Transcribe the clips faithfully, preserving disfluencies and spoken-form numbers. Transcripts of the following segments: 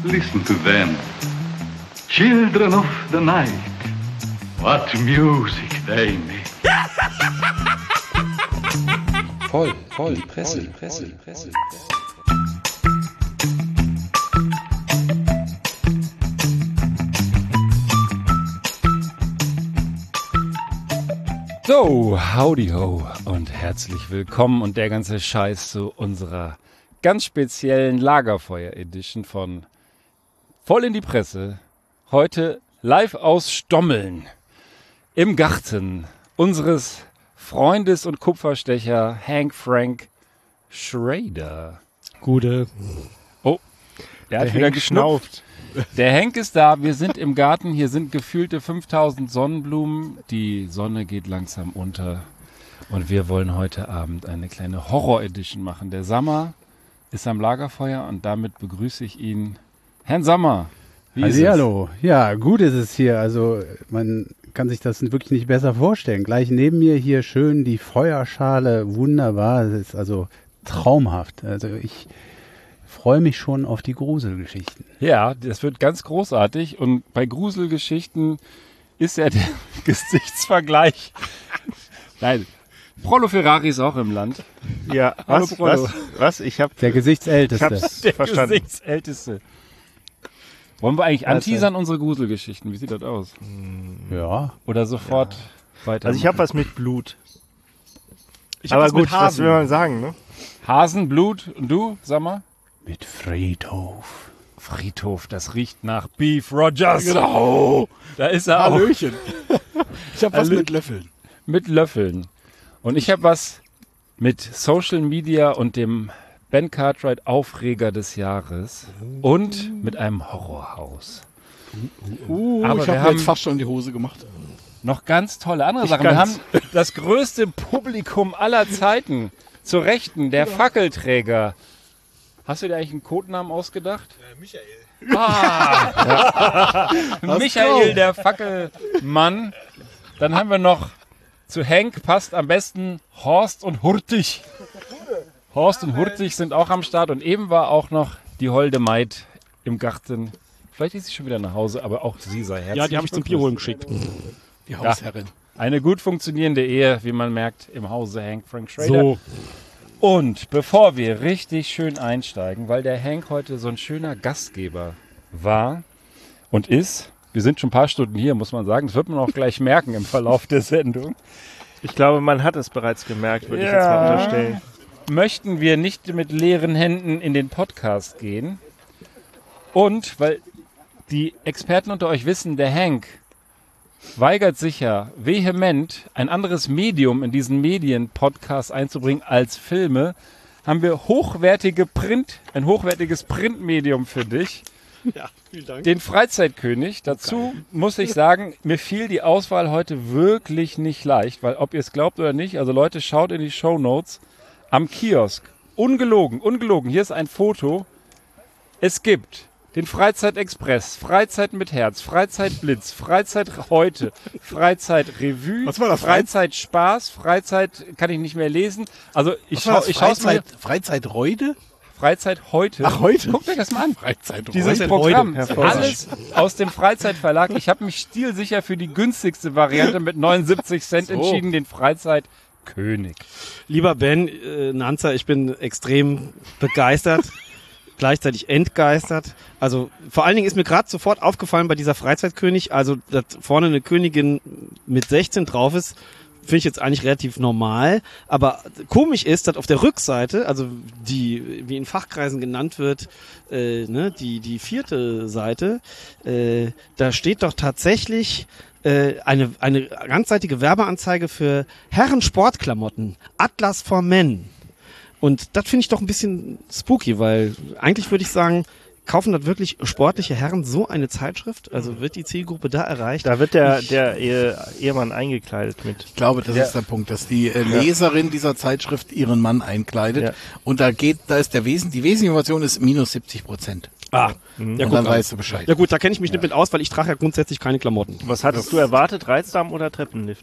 Listen to them. Children of the night. What music they make. Voll, voll, Presse, Presse, Presse. So, howdy ho und herzlich willkommen und der ganze Scheiß zu unserer ganz speziellen Lagerfeuer-Edition von Voll in die Presse. Heute live aus Stommeln im Garten unseres Freundes und Kupferstecher Hank Frank Schrader. Gute. Oh, der hat Der wieder Hank geschnauft. Der Hank ist da, wir sind im Garten, hier sind gefühlte fünftausend Sonnenblumen, die Sonne geht langsam unter und wir wollen heute Abend eine kleine Horror-Edition machen. Der Sammer ist am Lagerfeuer und damit begrüße ich ihn. Herrn Sammer, wie ist es? Hallo, ja, gut ist es hier, also man kann sich das wirklich nicht besser vorstellen. Gleich neben mir hier schön die Feuerschale, wunderbar, es ist also traumhaft, also ich freue mich schon auf die Gruselgeschichten. Ja, das wird ganz großartig und bei Gruselgeschichten ist ja der Gesichtsvergleich. Nein, Prollo Ferrari ist auch im Land. Ja, Hallo, was, Prollo. was, was? Ich hab, Der ich Gesichtsälteste. hab's Der verstanden. Gesichtsälteste. Wollen wir eigentlich Also- anteasern unsere Gruselgeschichten? Wie sieht das aus? Ja, Oder sofort weiter? Also ich habe was mit Blut. Ich hab Aber was mit gut, was Hasen. will man sagen, ne? Hasenblut und du, Sammer? mit Friedhof. Friedhof, das riecht nach Beef Rogers. Genau. Da ist er auch. Hallöchen. Ich habe was Hallö- mit Löffeln. Mit Löffeln. Und ich habe was mit Social Media und dem Ben Cartwright Aufreger des Jahres und mit einem Horrorhaus. Uh, Aber ich wir habe mir haben- jetzt fast schon die Hose gemacht. Noch ganz tolle andere Ich Sachen. Wir haben kann's. das größte Publikum aller Zeiten. Zur Rechten, der Fackelträger. Hast du dir eigentlich einen Codenamen ausgedacht? Äh, Michael. Ah! Michael, der Fackelmann. Dann haben wir noch zu Hank passt am besten Horst und Hurtig. Horst und Hurtig sind auch am Start und eben war auch noch die holde Maid im Garten. Vielleicht ist sie schon wieder nach Hause, aber auch sie sei herzlich Ja, die habe ich zum Bier holen geschickt. Die Hausherrin. Eine gut funktionierende Ehe, wie man merkt, im Hause Hank Frank Schrader. So. Und bevor wir richtig schön einsteigen, weil der Hank heute so ein schöner Gastgeber war und ist, wir sind schon ein paar Stunden hier, muss man sagen, das wird man auch gleich merken im Verlauf der Sendung, Ich glaube, man hat es bereits gemerkt, würde ich Ja. jetzt mal unterstellen. möchten wir nicht mit leeren Händen in den Podcast gehen. Und weil die Experten unter euch wissen, der Hank weigert sich ja vehement, ein anderes Medium in diesen Medien-Podcast einzubringen als Filme, haben wir hochwertige Print, ein hochwertiges Printmedium für dich, Ja, vielen Dank. den Freizeitkönig. Dazu muss ich sagen, mir fiel die Auswahl heute wirklich nicht leicht, weil ob ihr es glaubt oder nicht, also Leute, schaut in die Shownotes am Kiosk. Ungelogen, ungelogen, hier ist ein Foto. Es gibt den Freizeitexpress, Freizeit mit Herz, Freizeitblitz, Freizeit heute, Freizeitrevue, Was war das? Freizeitspaß, Freizeit kann ich nicht mehr lesen. Also ich Was war schau, das? ich schaue es mal. Freizeit, Freizeitreude? Freizeit heute. Ach, heute? Guckt euch das mal an. Freizeitreude. Dieses Programm, hervorragend. alles aus dem Freizeitverlag. Ich habe mich stilsicher für die günstigste Variante mit neunundsiebzig Cent So. entschieden, den Freizeitkönig. Lieber Ben äh, Nanzer, ich bin extrem begeistert, gleichzeitig entgeistert. Also vor allen Dingen ist mir gerade sofort aufgefallen bei dieser Freizeitkönig, also dass vorne eine Königin mit sechzehn drauf ist, finde ich jetzt eigentlich relativ normal. Aber komisch ist, dass auf der Rückseite, also die, wie in Fachkreisen genannt wird, äh, ne, die, die vierte Seite, äh, da steht doch tatsächlich äh, eine, eine ganzseitige Werbeanzeige für Herren-Sportklamotten. Atlas for Men. Und das finde ich doch ein bisschen spooky, weil eigentlich würde ich sagen, kaufen das wirklich sportliche Herren so eine Zeitschrift? Also wird die Zielgruppe da erreicht? Da wird der, der Ehe, Ehemann eingekleidet mit. Ich glaube, das Ja. ist der Punkt, dass die äh, Leserin dieser Zeitschrift ihren Mann einkleidet. Ja. Und da geht, da ist der Wesen, die Weseninformation ist minus siebzig Prozent. Ah, ja, Und guck dann an. weißt du Bescheid. Ja gut, da kenne ich mich nicht mit aus, weil ich trage ja grundsätzlich keine Klamotten. Was hattest du erwartet? Reizdarm oder Treppenlift?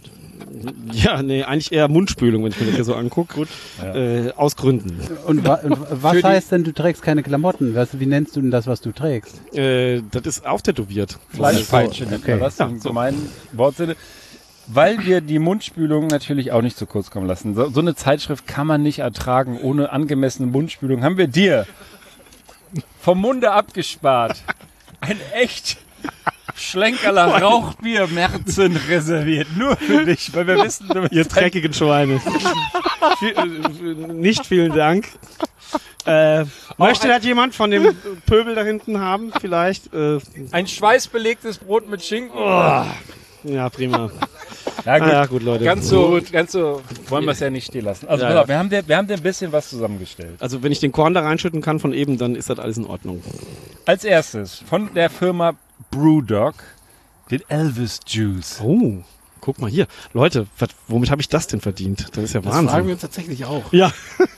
Ja, nee, eigentlich eher Mundspülung, wenn ich mir das hier so angucke. Gut. Äh, aus Gründen. Und, wa und was heißt denn, du trägst keine Klamotten? Was, wie nennst du denn das, was du trägst? Äh, das ist auftätowiert. Fleischpeitsche, Okay. okay. Das Ja, im so. gemeinen Wortsinne. Weil wir die Mundspülung natürlich auch nicht zu kurz kommen lassen. So, so eine Zeitschrift kann man nicht ertragen ohne angemessene Mundspülung. Haben wir dir vom Munde abgespart ein echt Schlenkerler Rauchbier Märzen reserviert. Nur für dich, weil wir wissen, du bist Ihr dreckigen Schweine. Viel- äh, Nicht vielen Dank. Äh, möchte das jemand von dem Pöbel da hinten haben? Vielleicht? Äh, ein schweißbelegtes Brot mit Schinken. ja, prima. Ja gut, Ah, ja, gut, Leute. Ganz so, ganz so wollen wir es ja nicht stehen lassen. Also Ja, pass ja. auf, wir haben dir, wir haben dir ein bisschen was zusammengestellt. Also wenn ich den Korn da reinschütten kann von eben, dann ist das alles in Ordnung. Als erstes von der Firma Brewdog den Elvis Juice. Oh, guck mal hier. Leute, was, womit habe ich das denn verdient? Das ist ja Das fragen wir Wahnsinn. uns tatsächlich auch. Ja.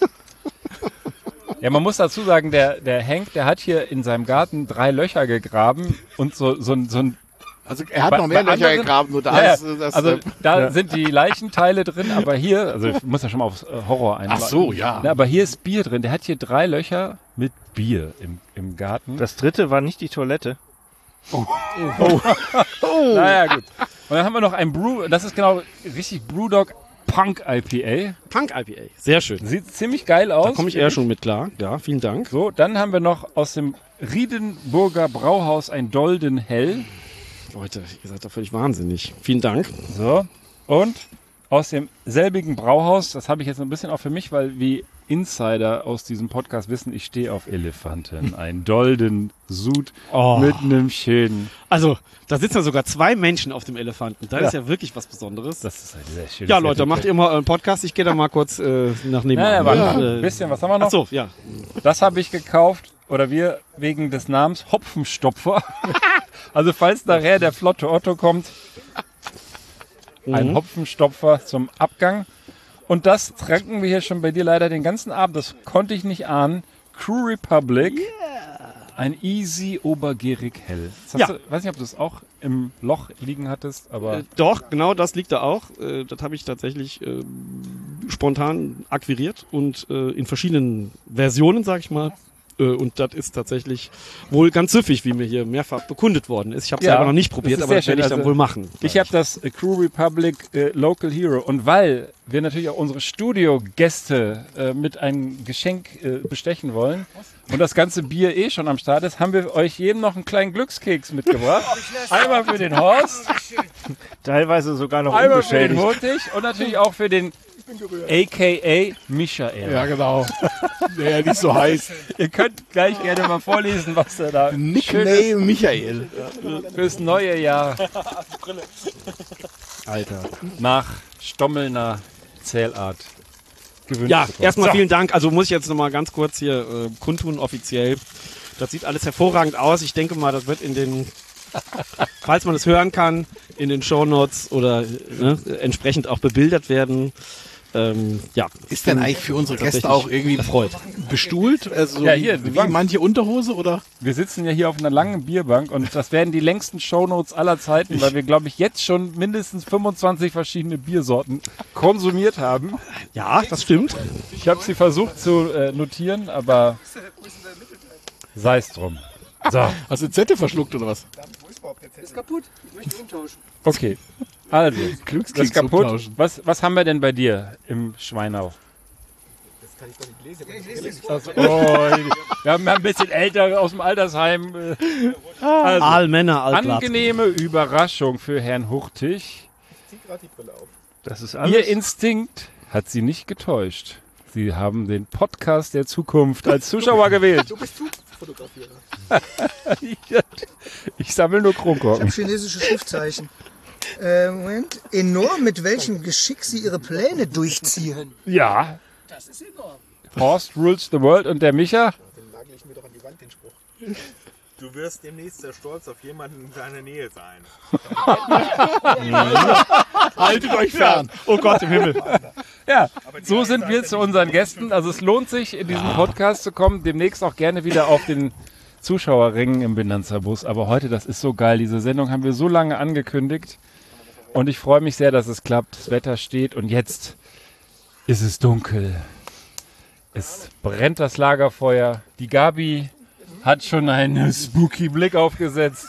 Ja, man muss dazu sagen, der, der Hank, der hat hier in seinem Garten drei Löcher gegraben und so, so, ein- so ein Also er hat Bei- noch mehr bei Löcher anderen- gegraben, nur da Ja, ist äh, das... also äh, da sind die Leichenteile drin, aber hier, also ich muss ja schon mal aufs äh, Horror einladen. Ach so, ja. Na, aber hier ist Bier drin. Der hat hier drei Löcher mit Bier im, im Garten. Das dritte war nicht die Toilette. Naja, gut. Und dann haben wir noch ein Brew, das ist genau richtig Brewdog Punk I P A. Punk I P A. Sehr schön. Sieht ziemlich geil aus. Da komme ich eher schon mit klar. Ja, vielen Dank. So, dann haben wir noch aus dem Riedenburger Brauhaus ein Dolden Hell. Leute, ihr seid doch völlig wahnsinnig. Vielen Dank. So. Und aus dem selbigen Brauhaus, das habe ich jetzt ein bisschen auch für mich, weil wie Insider aus diesem Podcast wissen, ich stehe auf Elefanten. Ein Dolden Sud Oh. mit einem schönen. Also, da sitzen ja sogar zwei Menschen auf dem Elefanten. Das Ja. ist ja wirklich was Besonderes. Das ist ein sehr schönes Ja, Leute, macht ihr mal euren Podcast. Ich gehe da mal kurz äh, nach nebenan. Ja, ja, warte, Ja. ein bisschen, was haben wir noch? Ach so, ja. Das habe ich gekauft, oder wir, wegen des Namens Hopfenstopfer. Also falls nachher der flotte Otto kommt, ein Mhm. Hopfenstopfer zum Abgang. Und das tranken wir hier schon bei dir leider den ganzen Abend. Das konnte ich nicht ahnen. Crew Republic. Ein Easy Obergierig Hell. Das hast Ja. du, weiß nicht, ob du es auch im Loch liegen hattest, aber Äh, doch, genau das liegt da auch. Äh, das habe ich tatsächlich äh, spontan akquiriert und äh, in verschiedenen Versionen, sag ich mal. Äh, und das ist tatsächlich wohl ganz süffig, wie mir hier mehrfach bekundet worden ist. Ich habe es Ja, selber noch nicht das probiert, ist aber sehr das werde ich schön. dann Also, wohl machen. ich habe das äh, Crew Republic äh, Local Hero. Und weil wir natürlich auch unsere Studiogäste äh, mit einem Geschenk äh, bestechen wollen und das ganze Bier eh schon am Start ist, haben wir euch jedem noch einen kleinen Glückskeks mitgebracht. Einmal für den Horst, Teilweise sogar noch einmal für den unbeschädigt. Hurtig und natürlich auch für den A K A Michael. ja, genau. Der ja nicht so heiß. Ihr könnt gleich gerne mal vorlesen, was er da Schönes Nickname Michael. fürs neue Jahr Alter. nach Stommelner Zählart gewünscht Ja, bekommen. erstmal So. vielen Dank. Also muss ich jetzt nochmal ganz kurz hier äh, kundtun, offiziell. Das sieht alles hervorragend aus. Ich denke mal, das wird in den, falls man es hören kann, in den Shownotes oder ne, entsprechend auch bebildert werden. Ähm, ja. Ist denn eigentlich für unsere Gäste Tatsächlich auch irgendwie erfreut. bestuhlt? Also Ja, hier, die wie, wie Bank. manche Unterhose oder? Wir sitzen ja hier auf einer langen Bierbank und das werden die längsten Shownotes aller Zeiten, weil wir, glaube ich, jetzt schon mindestens fünfundzwanzig verschiedene Biersorten konsumiert haben. Ja, das stimmt. Ich habe sie versucht zu äh, notieren, aber sei es drum. So, Hast du Zette verschluckt oder was? okay. Also, das ist Glückskeks kaputt. umtauschen. Was, was haben wir denn bei dir im Schweinau? Das kann ich doch nicht lesen. Also, oh, wir haben ein bisschen älter aus dem Altersheim. äh, Also, Aalmänner, Altglat. angenehme Überraschung für Herrn Hurtig. Das ist Ihr alles. Instinkt hat Sie nicht getäuscht. Sie haben den Podcast der Zukunft als Zuschauer gewählt. Du bist Fotografierer. ich, ich sammle nur Kronkorken. Chinesische Schriftzeichen. Äh, Moment. Enorm, mit welchem Geschick Sie Ihre Pläne durchziehen. Ja. Das ist enorm. Horst rules the world und der Micha? Du wirst demnächst sehr stolz auf jemanden in seiner Nähe sein. Haltet euch fern. Oh Gott im Himmel. Ja, so sind wir zu unseren Gästen. Also es lohnt sich, in diesen Podcast zu kommen. Demnächst auch gerne wieder auf den Zuschauerringen im Benanza Bus. Aber heute, das ist so geil. Diese Sendung haben wir so lange angekündigt. Und ich freue mich sehr, dass es klappt. Das Wetter steht und jetzt ist es dunkel. Es brennt das Lagerfeuer. Die Gabi hat schon einen spooky Blick aufgesetzt.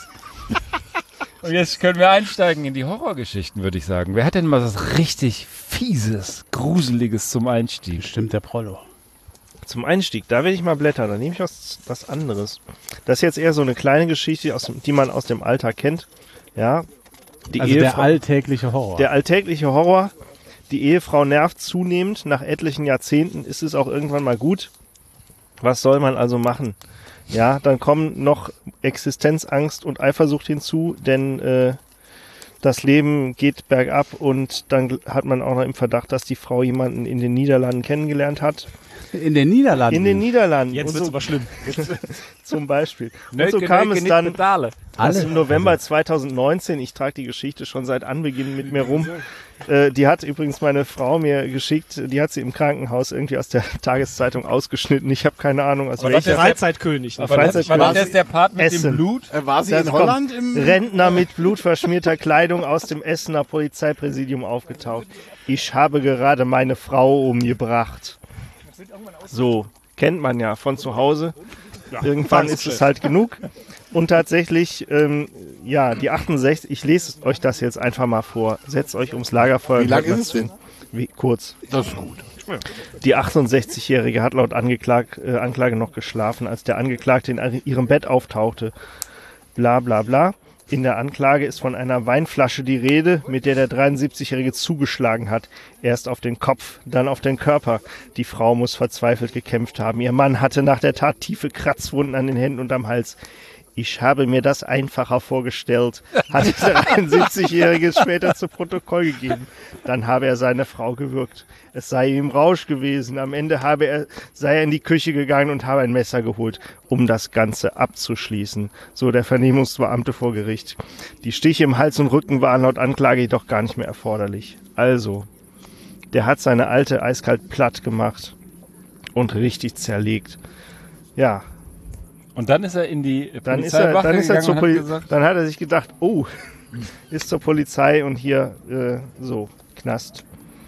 Und jetzt können wir einsteigen in die Horrorgeschichten, würde ich sagen. Wer hat denn mal was richtig Fieses, Gruseliges zum Einstieg? Stimmt, der Prollo. Zum Einstieg, da will ich mal blättern, da nehme ich was, was anderes. Das ist jetzt eher so eine kleine Geschichte, aus dem, die man aus dem Alltag kennt. Ja, die Also Ehefrau, der alltägliche Horror. der alltägliche Horror. Die Ehefrau nervt zunehmend. Nach etlichen Jahrzehnten ist es auch irgendwann mal gut. Was soll man also machen? Ja, dann kommen noch Existenzangst und Eifersucht hinzu, denn äh, das Leben geht bergab und dann hat man auch noch im Verdacht, dass die Frau jemanden in den Niederlanden kennengelernt hat. In den Niederlanden? In den Niederlanden. Jetzt Und wird's so, aber schlimm. zum Beispiel. Und Nöke, so kam Nöke, es dann, nicht Pedale. dass im November zweitausendneunzehn, ich trage die Geschichte schon seit Anbeginn mit mir rum, äh, die hat übrigens meine Frau mir geschickt, die hat sie im Krankenhaus irgendwie aus der Tageszeitung ausgeschnitten. Ich habe keine Ahnung, aus Aber das ist der welcher. Freizeitkönig. Ne? Freizeit- War das der Part mit Essen. dem Blut? Äh, war sie Das in kommt. Holland im... Rentner mit blutverschmierter Kleidung aus dem Essener Polizeipräsidium aufgetaucht. Ich habe gerade meine Frau umgebracht. So, kennt man ja von zu Hause. Irgendwann ist es halt genug. Und tatsächlich, ähm, ja, die achtundsechzig, ich lese euch das jetzt einfach mal vor. Setzt euch ums Lagerfeuer. Wie lang hört mal ist es zu. denn? Wie, kurz. Das ist gut. Die achtundsechzigjährige hat laut Angeklag, äh, Anklage noch geschlafen, als der Angeklagte in ihrem Bett auftauchte. Bla bla bla. In der Anklage ist von einer Weinflasche die Rede, mit der der dreiundsiebzigjährige zugeschlagen hat. Erst auf den Kopf, dann auf den Körper. Die Frau muss verzweifelt gekämpft haben. Ihr Mann hatte nach der Tat tiefe Kratzwunden an den Händen und am Hals. Ich habe mir das einfacher vorgestellt, hat der dreiundsiebzigjährige später zu Protokoll gegeben. Dann habe er seine Frau gewürgt. Es sei ihm Rausch gewesen. Am Ende habe er, sei er in die Küche gegangen und habe ein Messer geholt, um das Ganze abzuschließen. So der Vernehmungsbeamte vor Gericht. Die Stiche im Hals und Rücken waren laut Anklage jedoch gar nicht mehr erforderlich. Also, der hat seine Alte eiskalt platt gemacht und richtig zerlegt. Ja, Und dann ist er in die dann ist er, Polizeiwache dann ist er zur gegangen und Poli hat gesagt, dann hat er sich gedacht, oh, ist zur Polizei und hier äh, so Knast.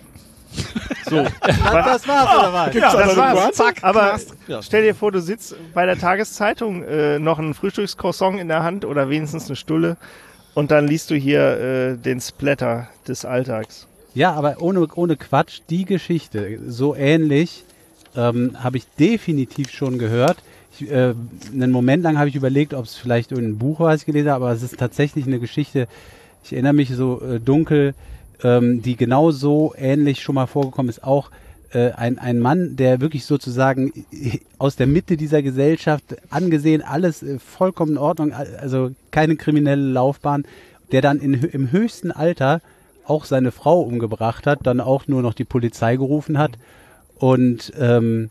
So, Das war's, oder was? ja, das war's. Zack, Aber Knast. Ja. stell dir vor, du sitzt bei der Tageszeitung, äh, noch ein Frühstückscroissant in der Hand oder wenigstens eine Stulle und dann liest du hier äh, den Splatter des Alltags. Ja, aber ohne, ohne Quatsch, die Geschichte, so ähnlich, ähm, habe ich definitiv schon gehört. Ich, äh, einen Moment lang habe ich überlegt, ob es vielleicht irgendein Buch war, was ich gelesen habe, aber es ist tatsächlich eine Geschichte, ich erinnere mich so äh, dunkel, ähm, die genau so ähnlich schon mal vorgekommen ist. Auch äh, ein, ein Mann, der wirklich sozusagen aus der Mitte dieser Gesellschaft angesehen, alles äh, vollkommen in Ordnung, also keine kriminelle Laufbahn, der dann in, im höchsten Alter auch seine Frau umgebracht hat, dann auch nur noch die Polizei gerufen hat und ähm,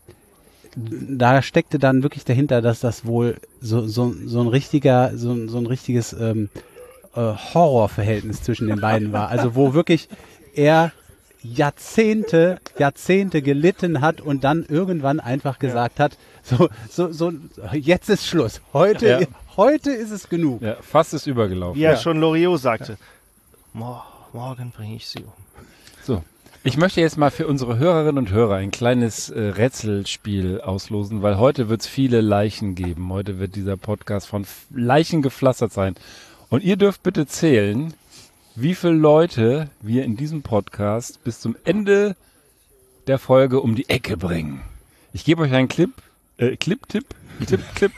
da steckte dann wirklich dahinter, dass das wohl so, so, so ein richtiger, so, so ein richtiges ähm, äh, Horrorverhältnis zwischen den beiden war. Also wo wirklich er Jahrzehnte, Jahrzehnte gelitten hat und dann irgendwann einfach gesagt hat, so, so, so, jetzt ist Schluss. Heute, Ja. heute ist es genug. ja, fast ist übergelaufen. Wie ja schon Loriot sagte, Mor morgen bringe ich sie um. So. Ich möchte jetzt mal für unsere Hörerinnen und Hörer ein kleines äh, Rätselspiel auslosen, weil heute wird es viele Leichen geben. Heute wird dieser Podcast von F- Leichen gepflastert sein. Und ihr dürft bitte zählen, wie viele Leute wir in diesem Podcast bis zum Ende der Folge um die Ecke bringen. Ich gebe euch einen Clip, äh, Clip, Tipp, Tipp, Clip,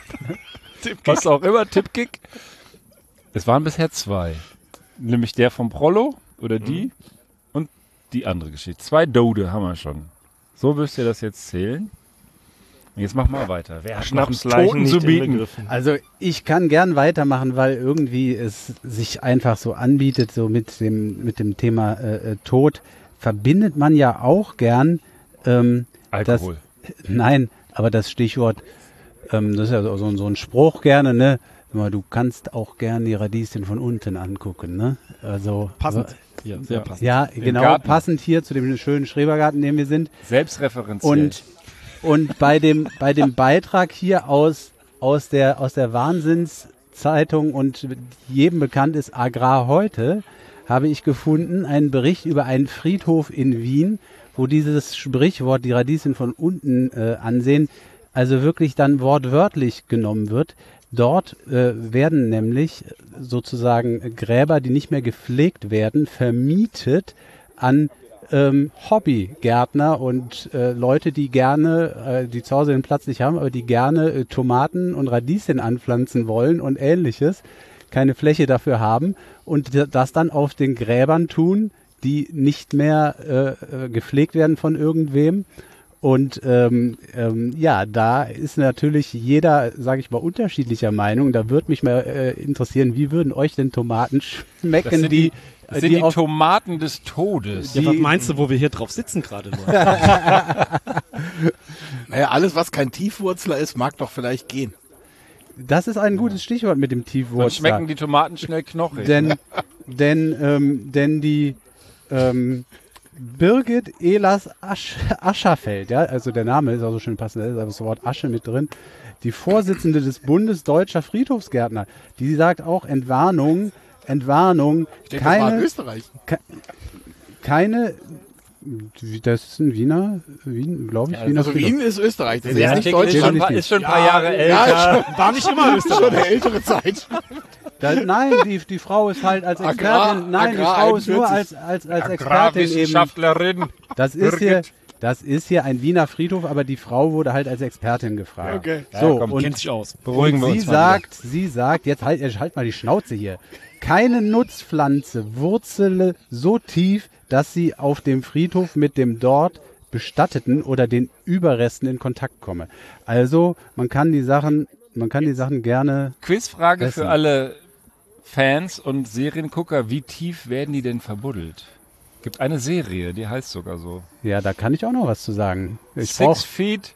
was auch immer, Tippkick. Es waren bisher zwei. Nämlich der vom Prollo oder die und die andere Geschichte. Zwei Dode haben wir schon. So wirst ihr das jetzt zählen. Und jetzt mach mal weiter. Wer hat noch einen Schnapsleichen Toten nicht zu bieten? inbegriffen. Also ich kann gern weitermachen, weil irgendwie es sich einfach so anbietet, so mit dem, mit dem Thema äh, äh, Tod verbindet man ja auch gern ähm, Alkohol. Das, nein, aber das Stichwort, ähm, das ist ja so, so, so ein Spruch gerne, ne? Immer, du kannst auch gern die Radieschen von unten angucken, ne? Also Passend. Ja, sehr passend. ja, Im genau, Garten. passend hier zu dem schönen Schrebergarten, in dem wir sind. Selbstreferenziell. Und, und bei dem, bei dem Beitrag hier aus, aus der, aus der Wahnsinnszeitung und jedem bekannt ist Agrar heute, habe ich gefunden einen Bericht über einen Friedhof in Wien, wo dieses Sprichwort, die Radieschen von unten äh, ansehen, also wirklich dann wortwörtlich genommen wird. Dort äh, werden nämlich sozusagen Gräber, die nicht mehr gepflegt werden, vermietet an ähm, Hobbygärtner und äh, Leute, die gerne, äh, die zu Hause den Platz nicht haben, aber die gerne äh, Tomaten und Radieschen anpflanzen wollen und ähnliches, keine Fläche dafür haben und das dann auf den Gräbern tun, die nicht mehr äh, gepflegt werden von irgendwem. Und ähm, ähm, ja, da ist natürlich jeder, sage ich mal, unterschiedlicher Meinung. Da würde mich mal äh, interessieren, wie würden euch denn Tomaten schmecken, Das sind die, die, das sind die die auf, Tomaten des Todes. Ja, was meinst du, wo wir hier drauf sitzen gerade? Naja, alles, was kein Tiefwurzler ist, mag doch vielleicht gehen. Das ist ein gutes Stichwort mit dem Dann Tiefwurzler. schmecken die Tomaten schnell knochig. Denn, denn, ähm, denn die ähm, Birgit Ehlers Asch, Ascherfeld, ja, also der Name ist auch so schön passend, da ist das Wort Asche mit drin, die Vorsitzende des Bundes Deutscher Friedhofsgärtner, die sagt auch Entwarnung, Entwarnung, Ich denke, das war in keine, Österreich. ke keine, das ist ein Wiener, Wien, glaube ich, Ja, Wiener Also Friedhof. Wien ist Österreich. Das Der ist nicht Artikel ist schon, Deutschland. ist schon ein paar Jahre älter. Ja, War nicht immer schon, schon eine ältere Zeit. Da, nein, die, die Frau ist halt als Expertin, Agrar- nein, die Agrar Frau ist nur als, einundvierzig. als, als Expertin eben. Agrarwissenschaftlerin. Das ist hier, Birgit. das ist hier ein Wiener Friedhof, aber die Frau wurde halt als Expertin gefragt. Okay. So, Ja, komm, und, Kennt sich aus. Beruhigen wir und sie uns mal sagt, sie sagt, jetzt halt, jetzt halt mal die Schnauze hier. Keine Nutzpflanze wurzele so tief, dass sie auf dem Friedhof mit dem dort Bestatteten oder den Überresten in Kontakt komme. Also, man kann die Sachen, man kann die Sachen gerne, Quizfrage Essen. für alle Fans und Seriengucker. Wie tief werden die denn verbuddelt? Gibt eine Serie, die heißt sogar so. ja, da kann ich auch noch was zu sagen. Ich Six brauch Feet.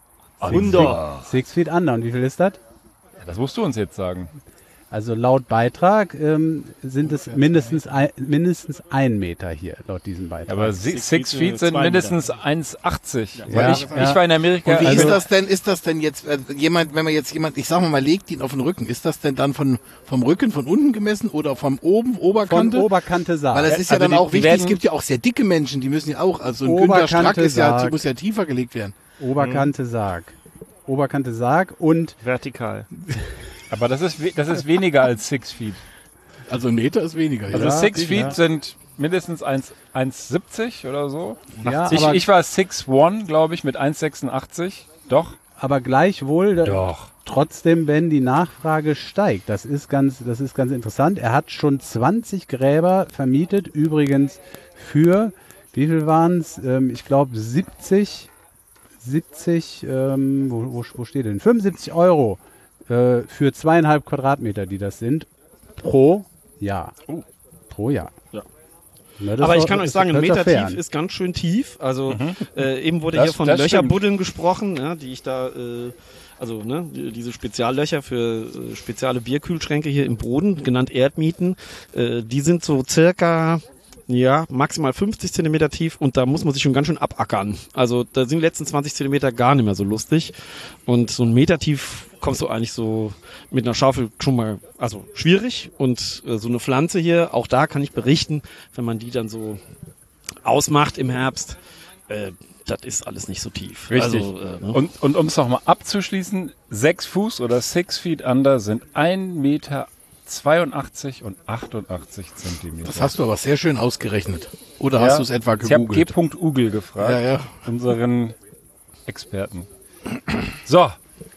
Wunder. Six Feet Under. Und wie viel ist das? Ja, das musst du uns jetzt sagen. Also laut Beitrag ähm, sind es mindestens ein, mindestens ein Meter hier, laut diesem Beitrag. Aber Six, Six Feet, Feet äh, sind zwei mindestens eins achtzig. Ja, Weil ich, ja. ich war in Amerika. Und wie also, ist das denn? Ist das denn jetzt äh, jemand, wenn man jetzt jemand, ich sag mal, man legt ihn auf den Rücken, ist das denn dann von vom Rücken von unten gemessen oder vom oben von Oberkante? Oberkante Saar. Weil das ist ja Also dann die- auch die wichtig. werden- Es gibt ja auch sehr dicke Menschen, die müssen ja auch, also ein Günter Strack Oberkante ist ja, Sarg. muss ja tiefer gelegt werden. Oberkante Sarg. Oberkante Sarg und Vertikal. aber das ist, we- das ist weniger als Six Feet. Also ein Meter ist weniger. Also ja. Six ja. Feet sind mindestens eins siebzig oder so. ja, Ich, aber, ich war six one, glaube ich, mit eins sechsundachtzig. Doch. aber gleichwohl äh, Doch. trotzdem, wenn die Nachfrage steigt. Das ist ganz, das ist ganz interessant. Er hat schon zwanzig Gräber vermietet, übrigens für, wie viel waren es? Ähm, ich glaube siebzig, siebzig, ähm, wo, wo, wo steht denn? fünfundsiebzig Euro äh, für zweieinhalb Quadratmeter, die das sind, pro Jahr. Pro Jahr. Ja. Na, das Aber war- ich kann euch das sagen, ein hört sich Meter fair tief an. ist ganz schön tief. Also äh, eben wurde Das- hier von das Löcherbuddeln gesprochen, ja, die ich da, äh, also ne, die- diese Speziallöcher für äh, spezielle Bierkühlschränke hier im Boden, genannt Erdmieten, äh, die sind so circa ja, maximal fünfzig Zentimeter tief und da muss man sich schon ganz schön abackern. Also da sind die letzten zwanzig Zentimeter gar nicht mehr so lustig. Und so ein Meter tief kommst du eigentlich so mit einer Schaufel schon mal, also schwierig. Und äh, so eine Pflanze hier, auch da kann ich berichten, wenn man die dann so ausmacht im Herbst, äh, das ist alles nicht so tief. Richtig. Also, äh, ne? Und, und um es nochmal abzuschließen, sechs Fuß oder Six Feet Under sind ein Meter zweiundachtzig und achtundachtzig Zentimeter. Das hast du aber sehr schön ausgerechnet. Oder Ja, hast du es etwa Ich habe G. gegoogelt? Ugel gefragt, Ja, ja. unseren Experten. So,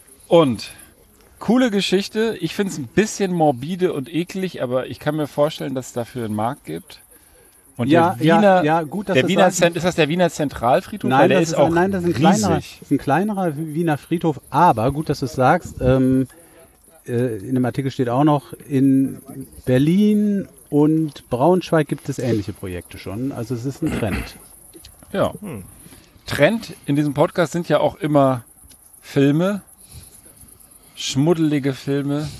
und coole Geschichte. Ich finde es ein bisschen morbide und eklig, aber ich kann mir vorstellen, dass es dafür einen Markt gibt. Und Ja, der Wiener, ja, ja, gut, dass der du Wiener sagst. Zent, ist das der Wiener Zentralfriedhof? Weil Nein, der das ist ist, auch nein, das ist ein kleinerer, riesig. ist ein kleinerer Wiener Friedhof, aber gut, dass du es sagst. Ähm, äh, in dem Artikel steht auch noch, in Berlin und Braunschweig gibt es ähnliche Projekte schon. Also es ist ein Trend. Ja. Trend in diesem Podcast sind ja auch immer Filme, schmuddelige Filme,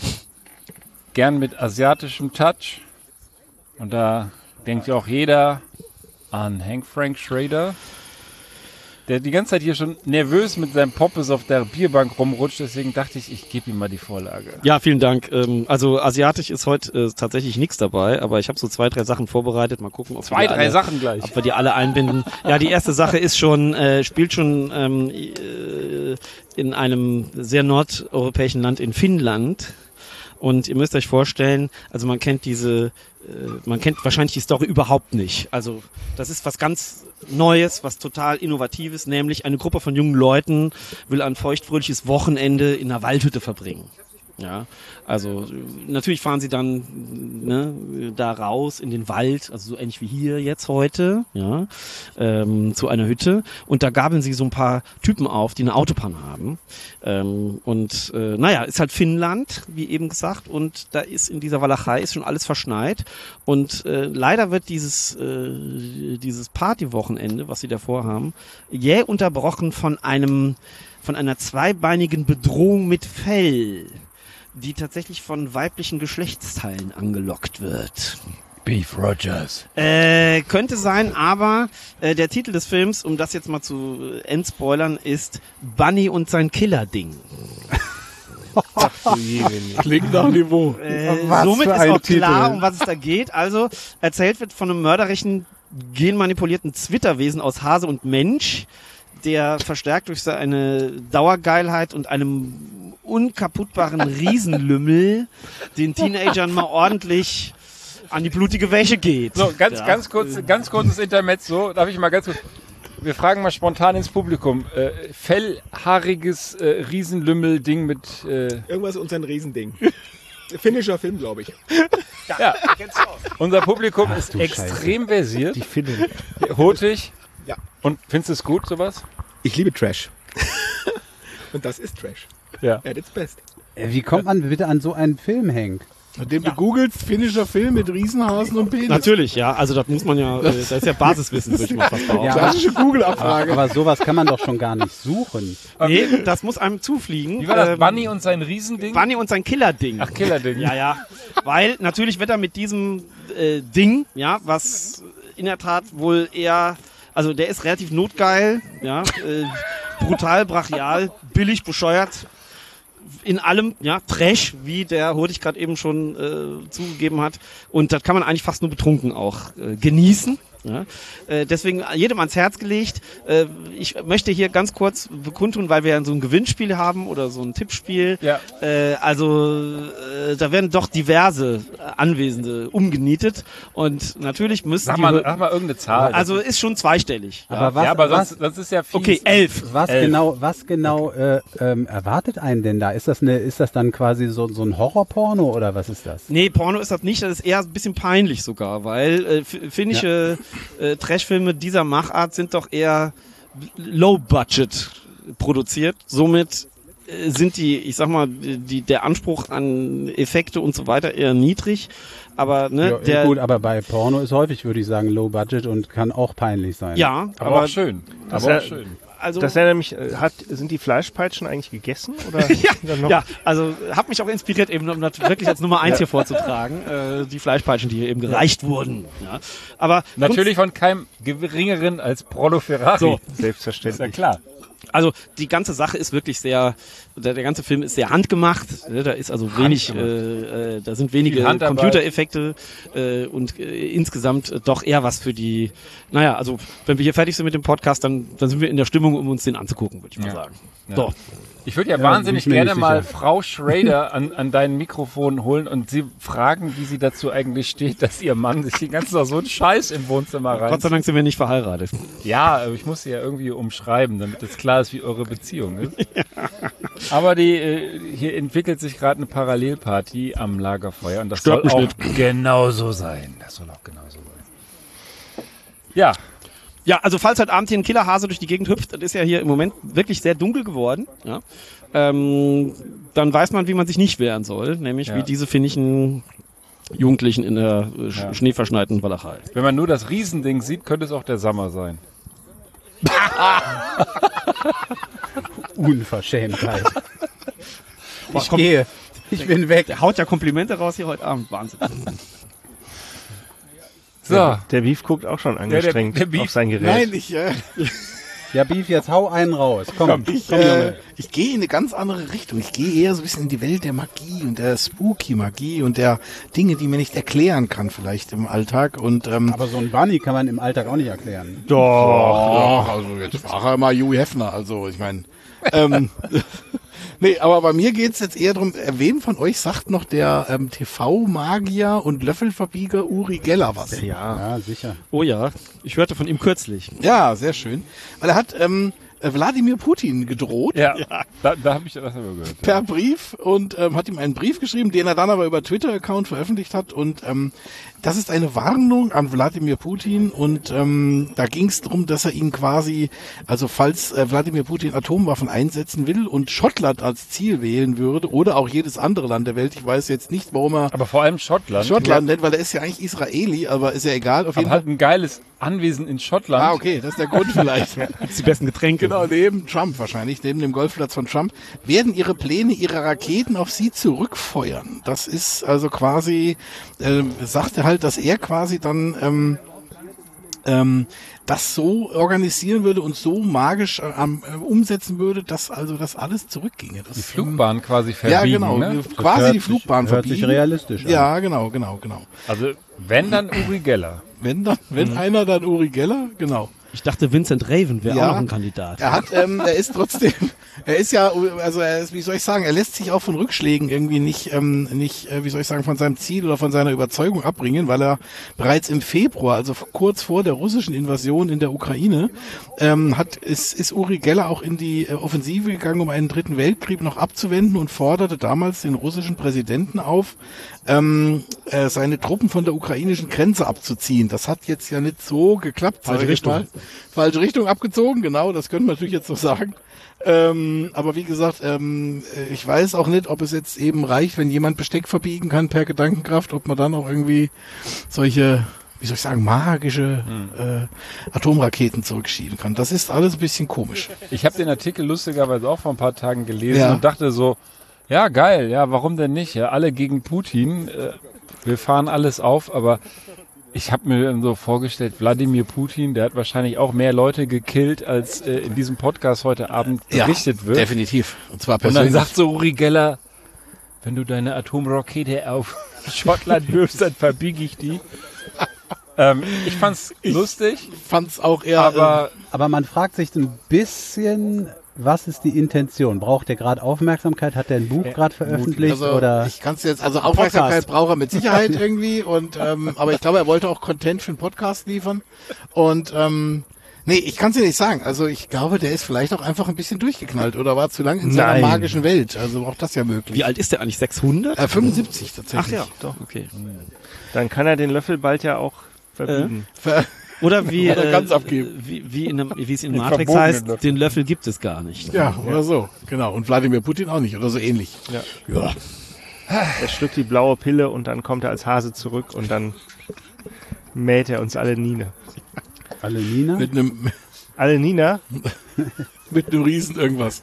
gern mit asiatischem Touch. Und da denkt ja auch jeder an Hank Frank Schrader. der die ganze Zeit hier schon nervös mit seinem Poppes auf der Bierbank rumrutscht. Deswegen dachte ich, ich gebe ihm mal die Vorlage. Ja, vielen Dank. Ähm, also asiatisch ist heute äh, tatsächlich nichts dabei, aber ich habe so zwei, drei Sachen vorbereitet. Mal gucken, ob Zwei, wir die drei alle, Sachen gleich. ob wir die alle einbinden. Ja, die erste Sache ist schon, äh, spielt schon ähm, äh, in einem sehr nordeuropäischen Land, in Finnland. Und ihr müsst euch vorstellen, also man kennt diese, äh, man kennt wahrscheinlich die Story überhaupt nicht. Also das ist was ganz Neues, was total Innovatives, nämlich eine Gruppe von jungen Leuten will ein feuchtfröhliches Wochenende in einer Waldhütte verbringen. Ja, also natürlich fahren sie dann ne, da raus in den Wald, also so ähnlich wie hier jetzt heute, ja, ähm, zu einer Hütte. Und da gabeln sie so ein paar Typen auf, die eine Autopanne haben. Ähm, und äh, naja, ist halt Finnland, wie eben gesagt, und da ist in dieser Walachei ist schon alles verschneit. Und äh, leider wird dieses äh, dieses Partywochenende, was sie davor haben, jäh unterbrochen von einem von einer zweibeinigen Bedrohung mit Fell, die tatsächlich von weiblichen Geschlechtsteilen angelockt wird. Beef Rogers. Äh, könnte sein, aber äh, der Titel des Films, um das jetzt mal zu äh, entspoilern, ist Bunny und sein Killerding. Klingt nach Niveau. Äh, somit ist auch klar, um was es da geht. Also erzählt wird von einem mörderischen, genmanipulierten Zwitterwesen aus Hase und Mensch, der verstärkt durch seine Dauergeilheit und einem unkaputtbaren Riesenlümmel den Teenagern mal ordentlich an die blutige Wäsche geht. So, ganz, ja. ganz kurz, ganz kurzes Intermezzo. Darf ich mal ganz kurz. Wir fragen mal spontan ins Publikum. Äh, fellhaariges äh, Riesenlümmel-Ding mit. Äh Irgendwas unter ein Riesending. Finnischer Film, glaube ich. Ja, unser Publikum ist extrem versiert. Die Finnen. Hotig. Ja. Und findest du es gut, sowas? Ich liebe Trash. Und das ist Trash. Ja. At its best. Äh, Wie kommt man bitte an so einen Film, Henk? Nachdem du googelst, finnischer Film mit Riesenhasen und Penis. Natürlich, ja. Also das muss man ja, äh, das ist ja Basiswissen, würde ich mal fast behaupten. Ja, Klassische aber, Google-Abfrage. aber sowas kann man doch schon gar nicht suchen. Nee, das muss einem zufliegen. Wie war das? Ähm, Bunny und sein Riesending? Bunny und sein Killerding. Ach, Killerding. Ja, ja. Weil natürlich wird er mit diesem äh, Ding, ja, was in der Tat wohl eher, also der ist relativ notgeil, ja, äh, brutal, brachial, billig, bescheuert. In allem, ja, Trash, wie der Hurtig gerade eben schon äh, zugegeben hat. Und das kann man eigentlich fast nur betrunken auch äh, genießen. Ja. Äh, deswegen jedem ans Herz gelegt. Äh, ich möchte hier ganz kurz bekundtun, weil wir ja so ein Gewinnspiel haben oder so ein Tippspiel. Ja. Äh, also äh, da werden doch diverse Anwesende umgenietet. Und natürlich müssen Sag die... mal, sag mal irgendeine Zahl. Also ist schon zweistellig. ja, aber was- ja, aber was- sonst, das ist ja fies. Okay, elf. Was Elf. genau, was genau äh, ähm, erwartet einen denn da? Ist das eine, ist das dann quasi so, so ein Horrorporno oder was ist das? Nee, Porno ist das nicht, das ist eher ein bisschen peinlich sogar, weil äh, f- finnische äh, Trashfilme dieser Machart sind doch eher low-budget produziert. Somit äh, sind die, ich sag mal, die, der Anspruch an Effekte und so weiter eher niedrig. Aber ne, Ja, der, gut, aber bei Porno ist häufig, würde ich sagen, Low Budget und kann auch peinlich sein. ja, Aber, aber, auch schön. Das Aber ja- auch schön. also Das erinnert mich, äh, hat, sind die Fleischpeitschen eigentlich gegessen? Oder dann noch? ja, also hat mich auch inspiriert, eben um das wirklich als Nummer eins hier vorzutragen, äh, die Fleischpeitschen, die hier eben gereicht wurden. Ja. Aber Natürlich von keinem geringeren als Prolo Ferrari. So. Ist ja Selbstverständlich. klar. Also die ganze Sache ist wirklich sehr, der, der ganze Film ist sehr handgemacht. Ne, da ist also wenig, äh, äh, da sind wenige Viel Handarbeit. Computereffekte äh, und äh, insgesamt äh, doch eher was für die. Naja, also wenn wir hier fertig sind mit dem Podcast, dann, dann sind wir in der Stimmung, um uns den anzugucken, würde ich mal Ja. sagen. Ja. So. Ich würde ja, Ja, wahnsinnig bin ich mir gerne nicht mal sicher. Frau Schrader an, an dein Mikrofon holen und sie fragen, wie sie dazu eigentlich steht, dass ihr Mann sich den ganzen Tag so einen Scheiß im Wohnzimmer rein. Gott sei Dank sind wir nicht verheiratet. Ja, aber ich muss sie ja irgendwie umschreiben, damit es klar ist, wie eure Beziehung ist. Aber die, äh, hier entwickelt sich gerade eine Parallelparty am Lagerfeuer und das Stört soll mich auch genauso sein. Das soll auch genauso sein. Ja, Ja, also falls heute Abend hier ein Killerhase durch die Gegend hüpft, das ist ja hier im Moment wirklich sehr dunkel geworden, ja, ähm, dann weiß man, wie man sich nicht wehren soll, nämlich Ja. wie diese finnischen Jugendlichen in der äh, sch Ja. schneeverschneiten Walachei. wenn man nur das Riesending sieht, könnte es auch der Sommer sein. Unverschämtheit. Boah, Ich komm, gehe. Ich bin weg. der haut ja Komplimente raus hier heute Abend, Wahnsinn. So, Der, der Beef guckt auch schon der- angestrengt der Beef- auf sein Gerät. Nein, ich, äh, Ja, Beef, jetzt hau einen raus. Komm, komm, Ich, komm äh, Junge. ich gehe in eine ganz andere Richtung. Ich gehe eher so ein bisschen in die Welt der Magie und der Spooky-Magie und der Dinge, die man nicht erklären kann vielleicht im Alltag. Und ähm, Aber so ein Bunny kann man im Alltag auch nicht erklären. Doch, also jetzt war er mal Hugh Hefner, also ich meine. ähm, nee, aber bei mir geht's jetzt eher darum, äh, wem von euch sagt noch der ähm, T V-Magier und Löffelverbieger Uri Geller was? Ja. Ja, sicher. Oh ja, ich hörte von ihm kürzlich. Ja, sehr schön. Weil er hat ähm, Wladimir Putin gedroht. Ja, da, da habe ich das aber gehört. Per Brief und ähm, hat ihm einen Brief geschrieben, den er dann aber über Twitter-Account veröffentlicht hat. Und ähm, das ist eine Warnung an Wladimir Putin. Und ähm, da ging es darum, dass er ihn quasi, also falls äh, Wladimir Putin Atomwaffen einsetzen will und Schottland als Ziel wählen würde oder auch jedes andere Land der Welt, ich weiß jetzt nicht, warum er Aber vor allem Schottland. Schottland nennt, weil er ist ja eigentlich Israeli, aber ist ja egal. Auf jeden Aber Fall. hat ein geiles Anwesen in Schottland. Ah, okay, das ist der Grund vielleicht. Gibt's die besten Getränke. Genau, neben Trump wahrscheinlich, neben dem Golfplatz von Trump, werden ihre Pläne, ihre Raketen auf sie zurückfeuern. Das ist also quasi, äh, sagte halt, dass er quasi dann ähm, ähm, das so organisieren würde und so magisch äh, äh, umsetzen würde, dass also das alles zurückginge. Das, Die Flugbahn quasi ja, verbiegen, genau, ne? quasi hört die sich- Flugbahn hört sich verbiegen. realistisch an. Ja, genau, genau, genau. Also, wenn dann Uri Geller. Wenn dann, wenn einer, dann Uri Geller, genau. Ich dachte, Vincent Raven wäre Ja. auch noch ein Kandidat. Er hat, ähm, er ist trotzdem, er ist ja, also er ist, wie soll ich sagen, er lässt sich auch von Rückschlägen irgendwie nicht, ähm, nicht, äh, wie soll ich sagen, von seinem Ziel oder von seiner Überzeugung abbringen, weil er bereits im Februar, also kurz vor der russischen Invasion in der Ukraine, ähm, hat, ist, ist Uri Geller auch in die äh, Offensive gegangen, um einen dritten Weltkrieg noch abzuwenden und forderte damals den russischen Präsidenten auf, ähm, äh, seine Truppen von der ukrainischen Grenze abzuziehen. Das hat jetzt ja nicht so geklappt, sag Falsche ich jetzt Richtung. mal. Falsche Richtung abgezogen, genau, das könnte man natürlich jetzt so sagen. Ähm, aber wie gesagt, ähm, äh, ich weiß auch nicht, ob es jetzt eben reicht, wenn jemand Besteck verbiegen kann per Gedankenkraft, ob man dann auch irgendwie solche, wie soll ich sagen, magische äh, Atomraketen zurückschieben kann. Das ist alles ein bisschen komisch. Ich habe den Artikel lustigerweise auch vor ein paar Tagen gelesen Ja. und dachte so, ja geil, ja warum denn nicht? Ja, alle gegen Putin, äh, wir fahren alles auf, aber ich habe mir dann so vorgestellt, Wladimir Putin, der hat wahrscheinlich auch mehr Leute gekillt, als äh, in diesem Podcast heute Abend berichtet wird. Definitiv. Und zwar Und dann persönlich. sagt so Uri Geller, wenn du deine Atomrakete auf Schottland wirfst, dann verbiege ich die. ähm, ich fand's lustig, fand's auch eher, aber Aber man fragt sich ein bisschen, was ist die Intention? Braucht er gerade Aufmerksamkeit? Hat er ein Buch gerade veröffentlicht? Also oder ich kann es jetzt, also Aufmerksamkeit Podcast. braucht er mit Sicherheit irgendwie und ähm, aber ich glaube, er wollte auch Content für einen Podcast liefern und ähm, nee, ich kann es dir nicht sagen. Also ich glaube, der ist vielleicht auch einfach ein bisschen durchgeknallt oder war zu lang in seiner Nein. magischen Welt. Also auch das ja möglich. Wie alt ist der eigentlich? sechshundert? Äh, fünfundsiebzig tatsächlich. Ach ja, doch, okay. Dann kann er den Löffel bald ja auch verbiegen. Ver- Oder wie, Oder äh, ganz abgeben. wie, wie, in einem, wie es in Den Matrix verbotenen heißt, Löffel. den Löffel gibt es gar nicht. Ja, oder so. Genau. Und Wladimir Putin auch nicht oder so ähnlich. Ja. Ja. Er schluckt die blaue Pille und dann kommt er als Hase zurück und dann mäht er uns alle Nine. alle Nina? Mit einem Alle Nina? mit einem Riesen irgendwas.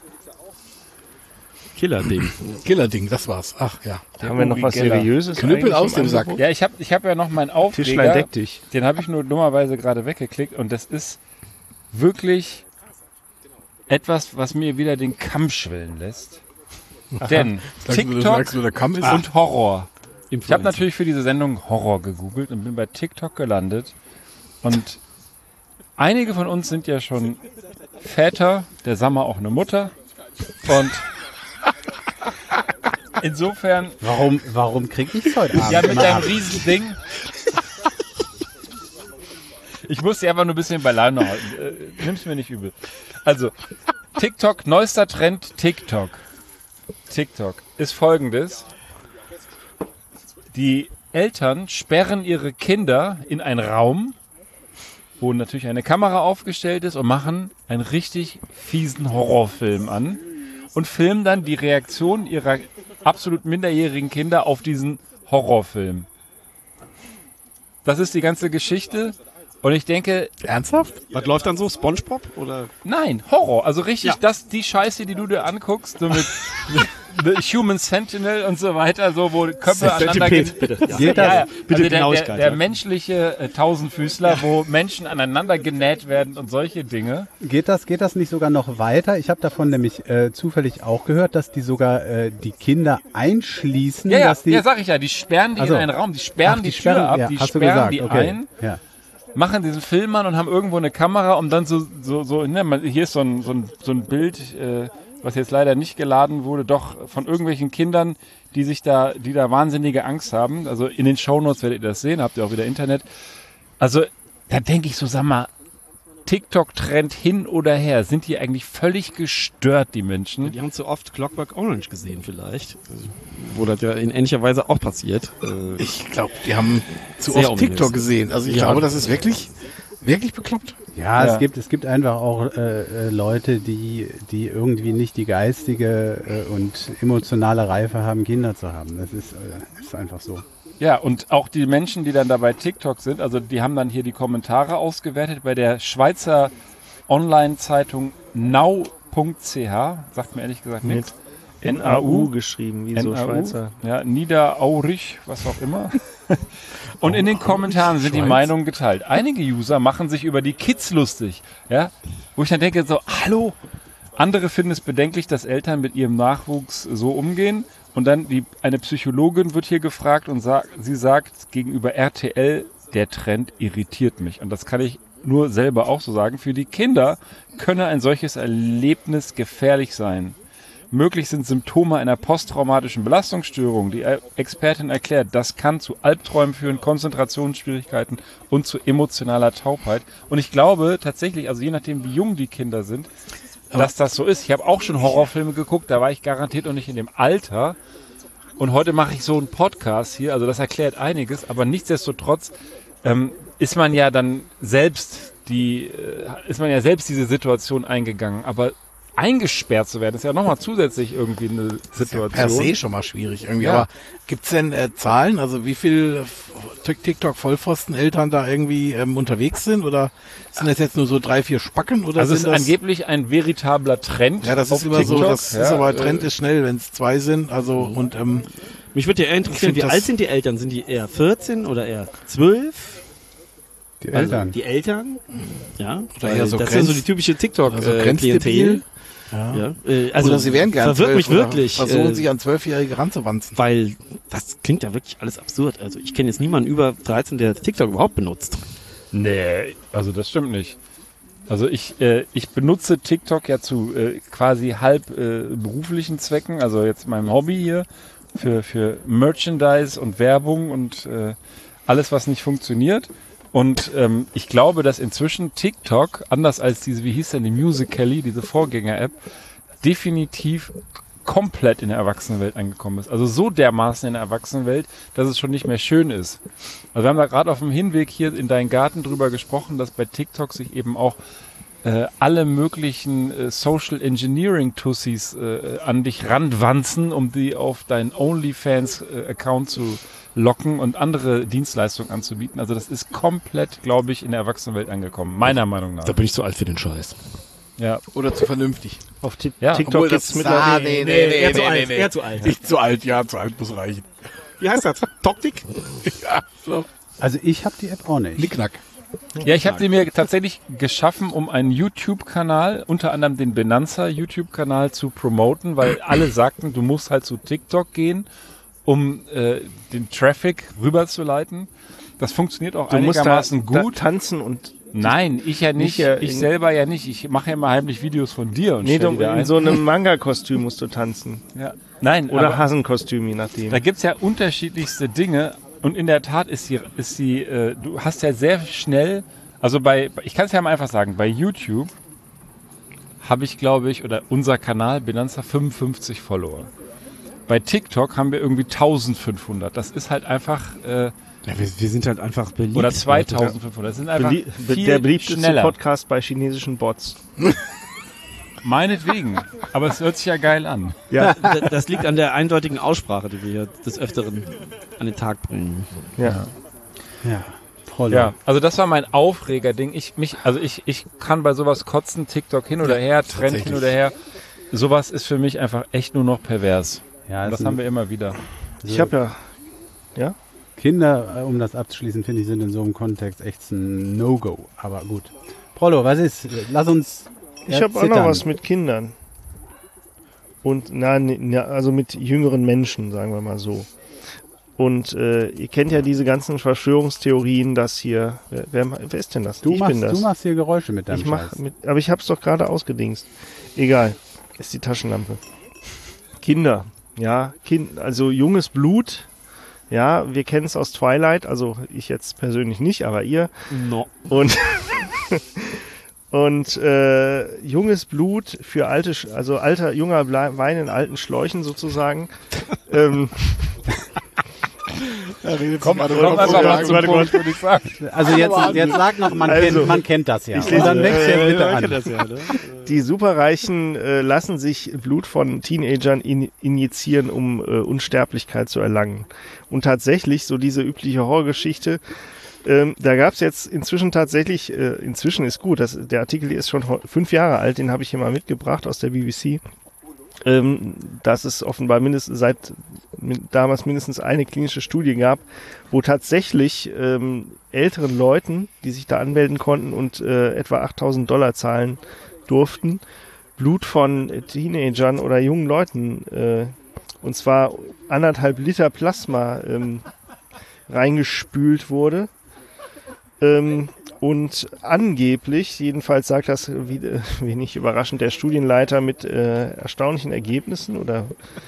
Killer-Ding. Killerding, das war's. Ach ja. Haben wir noch Uri was Geller. Seriöses? Knüppel eigentlich aus im dem Sack. Angebot? ja, ich habe ich hab ja noch meinen Aufreger. Tischlein, deck dich. Den habe ich nur dummerweise gerade weggeklickt und das ist wirklich etwas, was mir wieder den Kamm schwellen lässt. Denn Sagst du, TikTok sagst du, der Kamm ist und Horror. Ich Influencer. habe natürlich für diese Sendung Horror gegoogelt und bin bei TikTok gelandet. Und einige von uns sind ja schon Väter, der Sammer auch eine Mutter. Und insofern, Warum, warum kriege ich heute Abend? ja, mit immer deinem ab? riesen Ding. Ich muss sie einfach nur ein bisschen bei Laune halten. Äh, nimm's mir nicht übel. Also, TikTok, neuester Trend TikTok. TikTok ist folgendes. Die Eltern sperren ihre Kinder in einen Raum, wo natürlich eine Kamera aufgestellt ist und machen einen richtig fiesen Horrorfilm an und filmen dann die Reaktion ihrer absolut minderjährigen Kinder auf diesen Horrorfilm. Das ist die ganze Geschichte Und ich denke, Ernsthaft? Was läuft dann so? SpongeBob? Oder? nein, Horror. Also richtig, Ja. das, die Scheiße, die du dir anguckst, so mit The Human Sentinel und so weiter, so wo Köpfe aneinander Centipede, gen- bitte. Ja. Geht Ja, das? ja. Bitte Also der, der, Genauigkeit, der ja. menschliche äh, Tausendfüßler, wo Menschen aneinander genäht werden und solche Dinge. Geht das, geht das nicht sogar noch weiter? Ich habe davon nämlich äh, zufällig auch gehört, dass die sogar äh, die Kinder einschließen. Ja, ja, dass die, ja, sag ich ja, die sperren die Also, in einen Raum, die sperren Ach, die, Tür sperren- ab, ja, die hast du sperren gesagt, die okay. ein, Ja. machen diesen Film an und haben irgendwo eine Kamera, um dann so, so, so ne, man, hier ist so ein, so ein, so ein Bild, äh, was jetzt leider nicht geladen wurde, doch von irgendwelchen Kindern, die sich da, die da wahnsinnige Angst haben. Also in den Shownotes werdet ihr das sehen, habt ihr auch wieder Internet. Also da denke ich so, sag mal, TikTok-Trend hin oder her, sind die eigentlich völlig gestört, die Menschen? Die haben zu oft Clockwork Orange gesehen vielleicht, wo das ja in ähnlicher Weise auch passiert. Äh, Ich glaube, die haben zu Sehr oft ominös. TikTok gesehen. Also ich Ja. glaube, das ist wirklich, wirklich bekloppt. Ja, Ja. es gibt es gibt einfach auch äh, äh, Leute, die die irgendwie nicht die geistige äh, und emotionale Reife haben, Kinder zu haben. Das ist äh, ist einfach so. Ja, und auch die Menschen, die dann da bei TikTok sind, also die haben dann hier die Kommentare ausgewertet bei der Schweizer Online-Zeitung now punkt c h, sagt mir ehrlich gesagt nichts. N A U geschrieben, wie so N A U, Schweizer. ja, Niederaurig, was auch immer. Und in den Kommentaren sind die Schweiz. Meinungen geteilt. Einige User machen sich über die Kids lustig, ja, wo ich dann denke so, hallo. Andere finden es bedenklich, dass Eltern mit ihrem Nachwuchs so umgehen. Und dann die, eine Psychologin wird hier gefragt und sagt, sie sagt gegenüber R T L, der Trend irritiert mich. Und das kann ich nur selber auch so sagen. Für die Kinder könne ein solches Erlebnis gefährlich sein. Möglich sind Symptome einer posttraumatischen Belastungsstörung. Die Expertin erklärt, das kann zu Albträumen führen, Konzentrationsschwierigkeiten und zu emotionaler Taubheit. Und ich glaube tatsächlich, also je nachdem wie jung die Kinder sind, dass das so ist. Ich habe auch schon Horrorfilme geguckt, da war ich garantiert noch nicht in dem Alter. Und heute mache ich so einen Podcast hier, also das erklärt einiges, aber nichtsdestotrotz ähm, ist man ja dann selbst die, äh, ist man ja selbst diese Situation eingegangen. Aber eingesperrt zu werden, ist ja nochmal zusätzlich irgendwie eine Situation. Per se schon mal schwierig irgendwie. Ja. Aber gibt's denn äh, Zahlen, also wie viel TikTok-Vollpfosten-Eltern da irgendwie ähm, unterwegs sind? Oder sind das jetzt nur so drei, vier Spacken? Oder Also es ist sind das, angeblich ein veritabler Trend. ja, das auf ist immer so, TikTok. das Ja, ist aber äh, Trend ist schnell, wenn es zwei sind. Also und ähm, mich würde ja eher interessieren, Ich wie find alt das- sind die Eltern? Sind die eher vierzehn oder eher zwölf? Die Also Eltern. die Eltern? Ja. Oder weil eher so das ist ja so Grenz- die typische also TikTok-Klientel. grenzdebil. ja. äh, also Oder sie wären gern verwirrt zwölf mich oder wirklich. Versuchen äh, sich an Zwölfjährige ranzuwanzen. weil das klingt ja wirklich alles absurd. Also ich kenne jetzt niemanden über dreizehn, der TikTok überhaupt benutzt. Nee, also das stimmt nicht. Also ich, äh, ich benutze TikTok ja zu äh, quasi halb äh, beruflichen Zwecken, also jetzt meinem Hobby hier, für, für Merchandise und Werbung und äh, alles, was nicht funktioniert. Und ähm, ich glaube, dass inzwischen TikTok, anders als diese, wie hieß denn die Musical.ly, diese Vorgänger-App, definitiv komplett in der Erwachsenenwelt angekommen ist. Also so dermaßen in der Erwachsenenwelt, dass es schon nicht mehr schön ist. Also wir haben da gerade auf dem Hinweg hier in deinen Garten drüber gesprochen, dass bei TikTok sich eben auch äh, alle möglichen äh, Social Engineering Tussis äh, an dich ranwanzen, um die auf deinen OnlyFans-Account zu locken und andere Dienstleistungen anzubieten. Also das ist komplett, glaube ich, in der Erwachsenenwelt angekommen, meiner Meinung nach. bin ich zu alt für den Scheiß. Ja, Oder zu vernünftig. Auf Ti- Ja. TikTok Obwohl, gibt's das- mittlerweile... Ah, nee, nee, nee, eher zu nee, alt, nee, eher zu alt. Nicht zu alt, ja, zu alt muss reichen. Wie heißt das? Toktik? Ja, so. Also ich habe die App auch nicht. Knickknack. Ja, ich habe sie mir tatsächlich geschaffen, um einen YouTube-Kanal, unter anderem den Benanza YouTube-Kanal zu promoten, weil alle sagten, du musst halt zu TikTok gehen, um äh, den Traffic rüberzuleiten. Das funktioniert auch Du musst da, einigermaßen da gut. tanzen und... Nein, ich ja nicht. Nicht, ja, ich in- selber ja nicht. Ich mache ja mal heimlich Videos von dir und Nee, stell du, die da in ein. so einem Manga-Kostüm musst du tanzen. Ja. Nein, Oder aber Hasenkostüm, je nachdem. da gibt's ja unterschiedlichste Dinge. Und in der Tat ist sie, ist sie äh, du hast ja sehr schnell, also bei, ich kann es ja mal einfach sagen, bei YouTube habe ich, glaube ich, oder unser Kanal Benanza fünfundfünfzig Follower. Bei TikTok haben wir irgendwie eintausendfünfhundert. Das ist halt einfach, äh, Ja, wir, wir sind halt einfach beliebt. oder zweitausendfünfhundert. Das sind einfach Belie viel der beliebteste schneller. Podcast bei chinesischen Bots. Meinetwegen. Aber es hört sich ja geil an. Ja, Da- Das liegt an der eindeutigen Aussprache, die wir hier des Öfteren an den Tag bringen. ja. Ja. Prollo. Ja, also das war mein Aufregerding. Ich mich, also ich, ich kann bei sowas kotzen, TikTok hin oder her, Trend hin oder her. Sowas ist für mich einfach echt nur noch pervers. Ja, Und das ist haben ein- wir immer wieder. Ich habe ja, ja, Kinder, äh, um das abzuschließen, finde ich, sind in so einem Kontext echt ein No-Go. Aber gut. Prollo, was ist? Lass uns. ich habe auch noch was mit Kindern. Und, na, ne- na, also mit jüngeren Menschen, sagen wir mal so. Und äh, ihr kennt ja diese ganzen Verschwörungstheorien, dass hier, wer, wer, wer ist denn das? Du ich machst, bin das. du machst hier Geräusche mit deinem ich mach Scheiß. mit, aber ich hab's doch gerade ausgedingst. Egal, ist die Taschenlampe. Kinder, ja, kind, also junges Blut. Ja, wir kennen es aus Twilight, also ich jetzt persönlich nicht, aber ihr. No. Und und äh, junges Blut für alte, Sch- also alter junger Ble- Wein in alten Schläuchen sozusagen. ähm, Komm, gerade komm noch einfach vor mal Jahren. zum Punkt, würde ich sagen. Also jetzt, jetzt sag noch, man, Also, kennt, man kennt das ja. ich Und lese- dann wächst äh, jetzt bitte Ja, an. das ja, ne? Die Superreichen äh, lassen sich Blut von Teenagern in, injizieren, um äh, Unsterblichkeit zu erlangen. Und tatsächlich, so diese übliche Horrorgeschichte, ähm, da gab es jetzt inzwischen tatsächlich, äh, inzwischen ist gut, das, der Artikel ist schon ho- fünf Jahre alt, den habe ich hier mal mitgebracht aus der B B C, ähm, dass es offenbar mindestens seit min- damals mindestens eine klinische Studie gab, wo tatsächlich ähm, älteren Leuten, die sich da anmelden konnten und äh, etwa achttausend Dollar zahlen durften, Blut von Teenagern oder jungen Leuten, äh, und zwar anderthalb Liter Plasma ähm, reingespült wurde. Ähm, und angeblich, jedenfalls sagt das wie, äh, wenig überraschend der Studienleiter mit äh, erstaunlichen Ergebnissen oder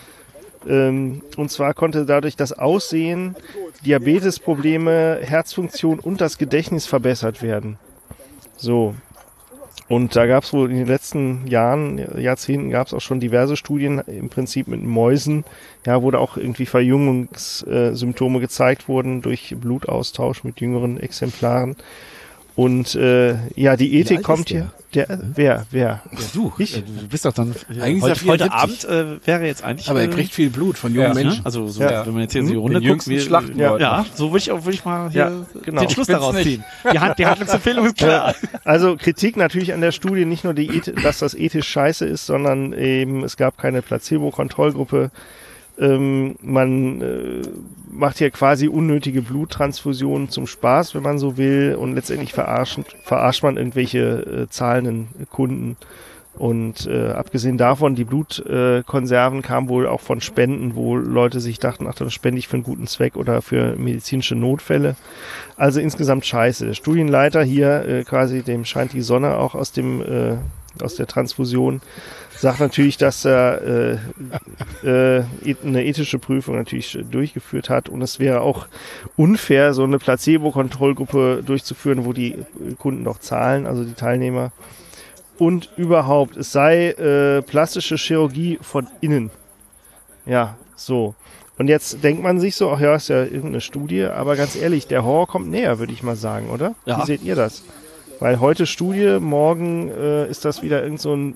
ähm, und zwar konnte dadurch das Aussehen, Diabetesprobleme, Herzfunktion und das Gedächtnis verbessert werden. So. Und da gab es wohl in den letzten Jahren, Jahrzehnten gab es auch schon diverse Studien, im Prinzip mit Mäusen, ja, wo da auch irgendwie Verjüngungssymptome gezeigt wurden durch Blutaustausch mit jüngeren Exemplaren. Und äh, ja, die Ethik alt kommt ist der? hier. Der, wer, wer? Ja, du, Ich? äh, du bist doch dann. Eigentlich ist er heute, heute vierundsiebzig. Abend äh, wäre jetzt eigentlich. Aber er äh, kriegt viel Blut von jungen Ja, Menschen. ne? Also, so, Ja. wenn man jetzt hier in Mhm. die Runde Den guckt, jüngsten wir, schlachten ja. wollten. ja, so würde ich, auch- würde ich mal hier Ja, genau. den Schluss Ich bin's daraus nicht. ziehen. Die, Hand, die Handlungsempfehlung ist klar. Also Kritik natürlich an der Studie, nicht nur, die, Eth- dass das ethisch scheiße ist, sondern eben es gab keine Placebo-Kontrollgruppe. Ähm, man äh, macht hier quasi unnötige Bluttransfusionen zum Spaß, wenn man so will, und letztendlich verarscht, verarscht man irgendwelche äh, zahlenden Kunden. Und äh, abgesehen davon, die Blutkonserven äh, kamen wohl auch von Spenden, wo Leute sich dachten, ach, dann spende ich für einen guten Zweck oder für medizinische Notfälle. Also insgesamt scheiße. Der Studienleiter hier, äh, quasi dem scheint die Sonne auch aus dem äh, aus der Transfusion, sagt natürlich, dass er äh, äh, eine ethische Prüfung natürlich durchgeführt hat, und es wäre auch unfair, so eine Placebo-Kontrollgruppe durchzuführen, wo die Kunden doch zahlen, also die Teilnehmer. Und überhaupt, es sei äh, plastische Chirurgie von innen. Ja, so. Und jetzt denkt man sich so, ach ja, ist ja irgendeine Studie, aber ganz ehrlich, der Horror kommt näher, würde ich mal sagen, oder? Ja. Wie seht ihr das? Weil heute Studie, morgen äh, ist das wieder irgend so ein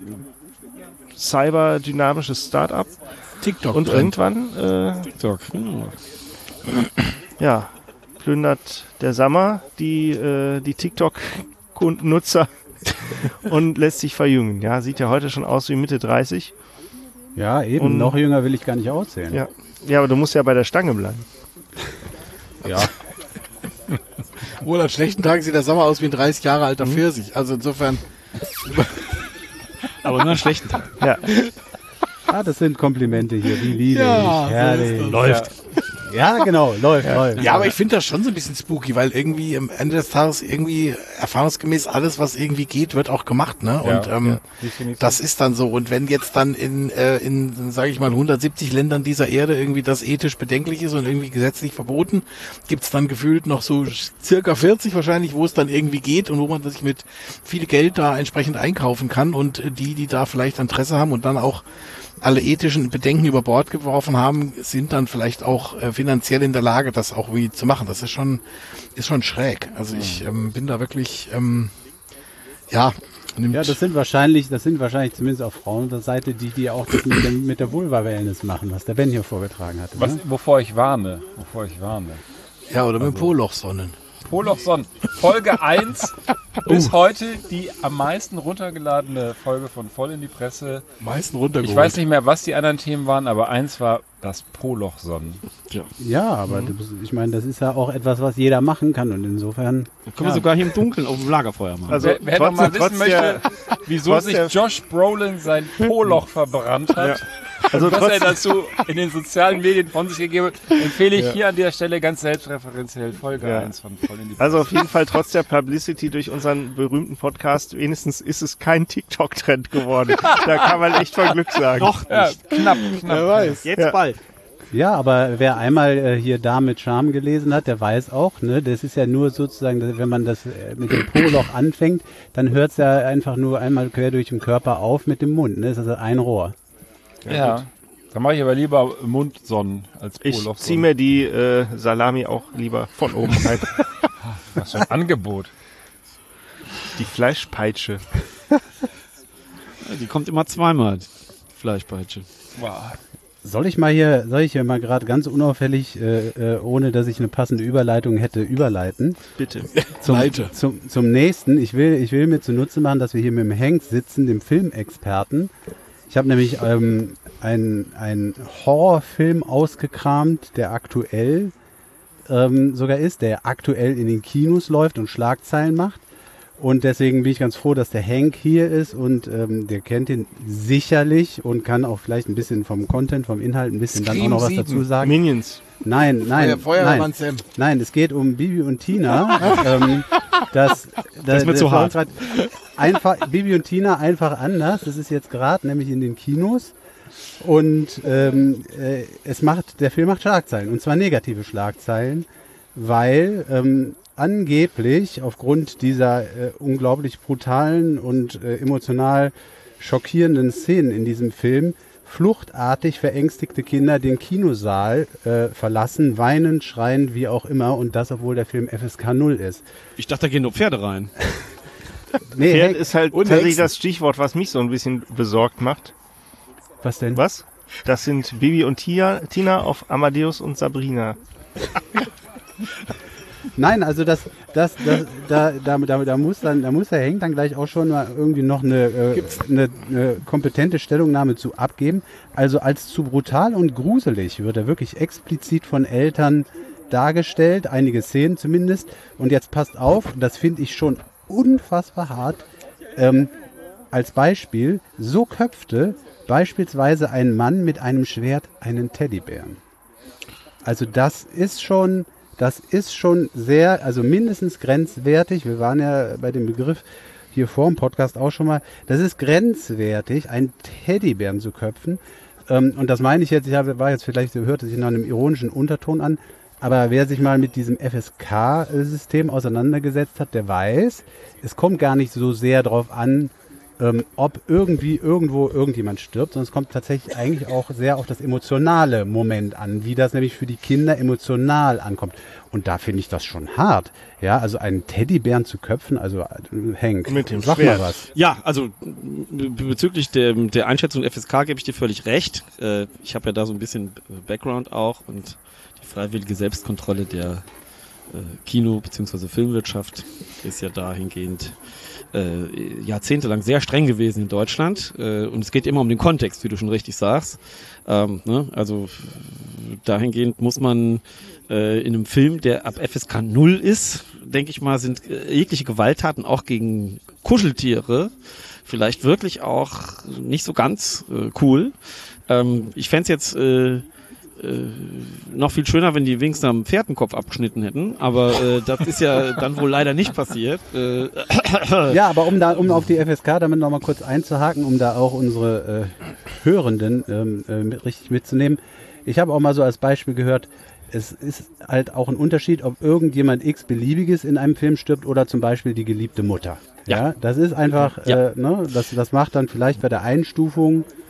cyberdynamisches Start-up. TikTok. Und irgendwann, äh, TikTok. Hm. ja, plündert der Sammer die, äh, die TikTok-Nutzer und lässt sich verjüngen. Ja, sieht ja heute schon aus wie Mitte dreißig. Ja, eben. Und- noch jünger will ich gar nicht aussehen. Ja. Ja, aber du musst ja bei der Stange bleiben. Ja. Wohl an schlechten Tagen sieht der Sommer aus wie ein dreißig Jahre alter Pfirsich. Also insofern, Aber nur an schlechten Tagen. Ja. Ah, das sind Komplimente hier. Wie liebe Ja, ich. so Herrlich. ist das. Läuft. Ja, genau. Läuft, läuft. ja, aber ich finde das schon so ein bisschen spooky, weil irgendwie am Ende des Tages irgendwie erfahrungsgemäß alles, was irgendwie geht, wird auch gemacht, ne? Und ähm, das ist dann so. Und wenn jetzt dann in, äh, in sage ich mal, hundertsiebzig Ländern dieser Erde irgendwie das ethisch bedenklich ist und irgendwie gesetzlich verboten, gibt's dann gefühlt noch so circa vierzig wahrscheinlich, wo es dann irgendwie geht und wo man sich mit viel Geld da entsprechend einkaufen kann. Und die, die da vielleicht Interesse haben und dann auch alle ethischen Bedenken über Bord geworfen haben, sind dann vielleicht auch äh, finanziell in der Lage, das auch wie zu machen. Das ist schon, ist schon schräg. Also ich ähm, bin da wirklich, ähm, ja, nimmt, Ja, das sind wahrscheinlich, das sind wahrscheinlich zumindest auf Frauenseite die, die auch das mit, dem, mit der Vulva-Wellness machen, was der Ben hier vorgetragen hatte. Was, Ne? wovor ich warne, wovor ich warne. ja oder mit dem Poloch sonnen. Polochson. Folge eins bis heute die am meisten runtergeladene Folge von Voll in die Presse. Meisten runtergeholt. Ich weiß nicht mehr, was die anderen Themen waren, aber eins war das Polochson. Ja, Ja, aber Mhm. das, ich meine, das ist ja auch etwas, was jeder machen kann und insofern. Können wir sogar hier im Dunkeln auf dem Lagerfeuer machen. Also Wer, wer noch mal wissen möchte, wieso trotz sich der- Josh Brolin sein Poloch verbrannt hat, Also und was trotz, er dazu in den sozialen Medien von sich gegeben hat, empfehle ich hier an der Stelle ganz selbstreferenziell Folge Ja. eins von Voll in die also auf jeden Fall trotz der Publicity durch unseren berühmten Podcast, wenigstens ist es kein TikTok-Trend geworden. Da kann man echt von Glück sagen. Noch Ja, knapp, knapp. wer weiß. jetzt Ja. bald. Ja, aber wer einmal äh, hier Dame mit Charme gelesen hat, der weiß auch, ne, das ist ja nur sozusagen, dass, wenn man das äh, mit dem Po-Loch anfängt, dann hört es ja einfach nur einmal quer durch den Körper auf mit dem Mund. Ne? Das ist also ein Rohr. Ja, dann mache ich aber lieber Mundsonnen als Ich Poloch. ziehe mir die äh, Salami auch lieber von oben rein. Was für ein Angebot. Die Fleischpeitsche. Ja, die kommt immer zweimal, die Fleischpeitsche. Wow. Soll ich mal hier, soll ich hier mal gerade ganz unauffällig, äh, äh, ohne dass ich eine passende Überleitung hätte, überleiten? Bitte. Zum, Leite. zum, zum nächsten. Ich will, ich will mir zunutze machen, dass wir hier mit dem Hank sitzen, dem Filmexperten. Ich habe nämlich ähm, einen, einen Horrorfilm ausgekramt, der aktuell ähm, sogar ist, der aktuell in den Kinos läuft und Schlagzeilen macht. Und deswegen bin ich ganz froh, dass der Hank hier ist und ähm, der kennt ihn sicherlich und kann auch vielleicht ein bisschen vom Content, vom Inhalt ein bisschen dann auch noch was Scream dazu sagen. Minions. Nein, nein, Der Feuerwehrmann nein, Sam. nein, es geht um Bibi und Tina. ähm, das, Das ist mir zu hart. grad Einfach, Bibi und Tina einfach anders. Das ist jetzt gerade nämlich in den Kinos. Und ähm, äh, es macht, der Film macht Schlagzeilen. Und zwar negative Schlagzeilen, weil ähm, angeblich aufgrund dieser äh, unglaublich brutalen und äh, emotional schockierenden Szenen in diesem Film fluchtartig verängstigte Kinder den Kinosaal äh, verlassen, weinend, schreiend, wie auch immer, und das, obwohl der Film F S K null ist. Ich dachte, da gehen nur Pferde rein. Nee, Pferd Hank, ist halt und tatsächlich Hexen. das Stichwort, was mich so ein bisschen besorgt macht. was denn? Was? Das sind Bibi und Tia, Tina auf Amadeus und Sabrina. Nein, also das, das, das da, da, da, da muss dann, da muss der Henk dann gleich auch schon mal irgendwie noch eine, äh, eine, eine kompetente Stellungnahme zu abgeben. Also als zu brutal und gruselig wird er wirklich explizit von Eltern dargestellt, einige Szenen zumindest. Und jetzt passt auf, das finde ich schon unfassbar hart. Ähm, als Beispiel, so köpfte beispielsweise ein Mann mit einem Schwert einen Teddybären. Also das ist schon, das ist schon sehr, also mindestens grenzwertig. Wir waren ja bei dem Begriff hier vor dem Podcast auch schon mal. Das ist grenzwertig, einen Teddybären zu köpfen. Ähm, und das meine ich jetzt, ich habe, war jetzt vielleicht, hörte sich nach einem ironischen Unterton an, aber wer sich mal mit diesem F S K-System auseinandergesetzt hat, der weiß, es kommt gar nicht so sehr darauf an, ähm, ob irgendwie irgendwo irgendjemand stirbt, sondern es kommt tatsächlich eigentlich auch sehr auf das emotionale Moment an, wie das nämlich für die Kinder emotional ankommt. Und da finde ich das schon hart. Ja, also einen Teddybären zu köpfen, also äh, Hank, Mit dem sag Schwert. mal was. Ja, also b- bezüglich der, der Einschätzung F S K gebe ich dir völlig recht. Äh, ich habe ja da so ein bisschen Background auch und die freiwillige Selbstkontrolle der äh, Kino- bzw. Filmwirtschaft ist ja dahingehend äh, jahrzehntelang sehr streng gewesen in Deutschland. Äh, und es geht immer um den Kontext, wie du schon richtig sagst. Ähm, ne? Also dahingehend muss man äh, in einem Film, der ab F S K null ist, denke ich mal, sind äh, jegliche Gewalttaten auch gegen Kuscheltiere vielleicht wirklich auch nicht so ganz äh, cool. Ähm, ich fänd's jetzt äh, äh, noch viel schöner, wenn die wenigstens am Pferdenkopf abgeschnitten hätten, aber äh, das ist ja dann wohl leider nicht passiert. Äh, Ja, aber um da, um auf die F S K damit noch mal kurz einzuhaken, um da auch unsere äh, Hörenden ähm, äh, mit, richtig mitzunehmen. Ich habe auch mal so als Beispiel gehört, es ist halt auch ein Unterschied, ob irgendjemand x-beliebiges in einem Film stirbt oder zum Beispiel die geliebte Mutter. Ja, Ja. das ist einfach, Ja. äh, ne, das, das macht dann vielleicht bei der Einstufung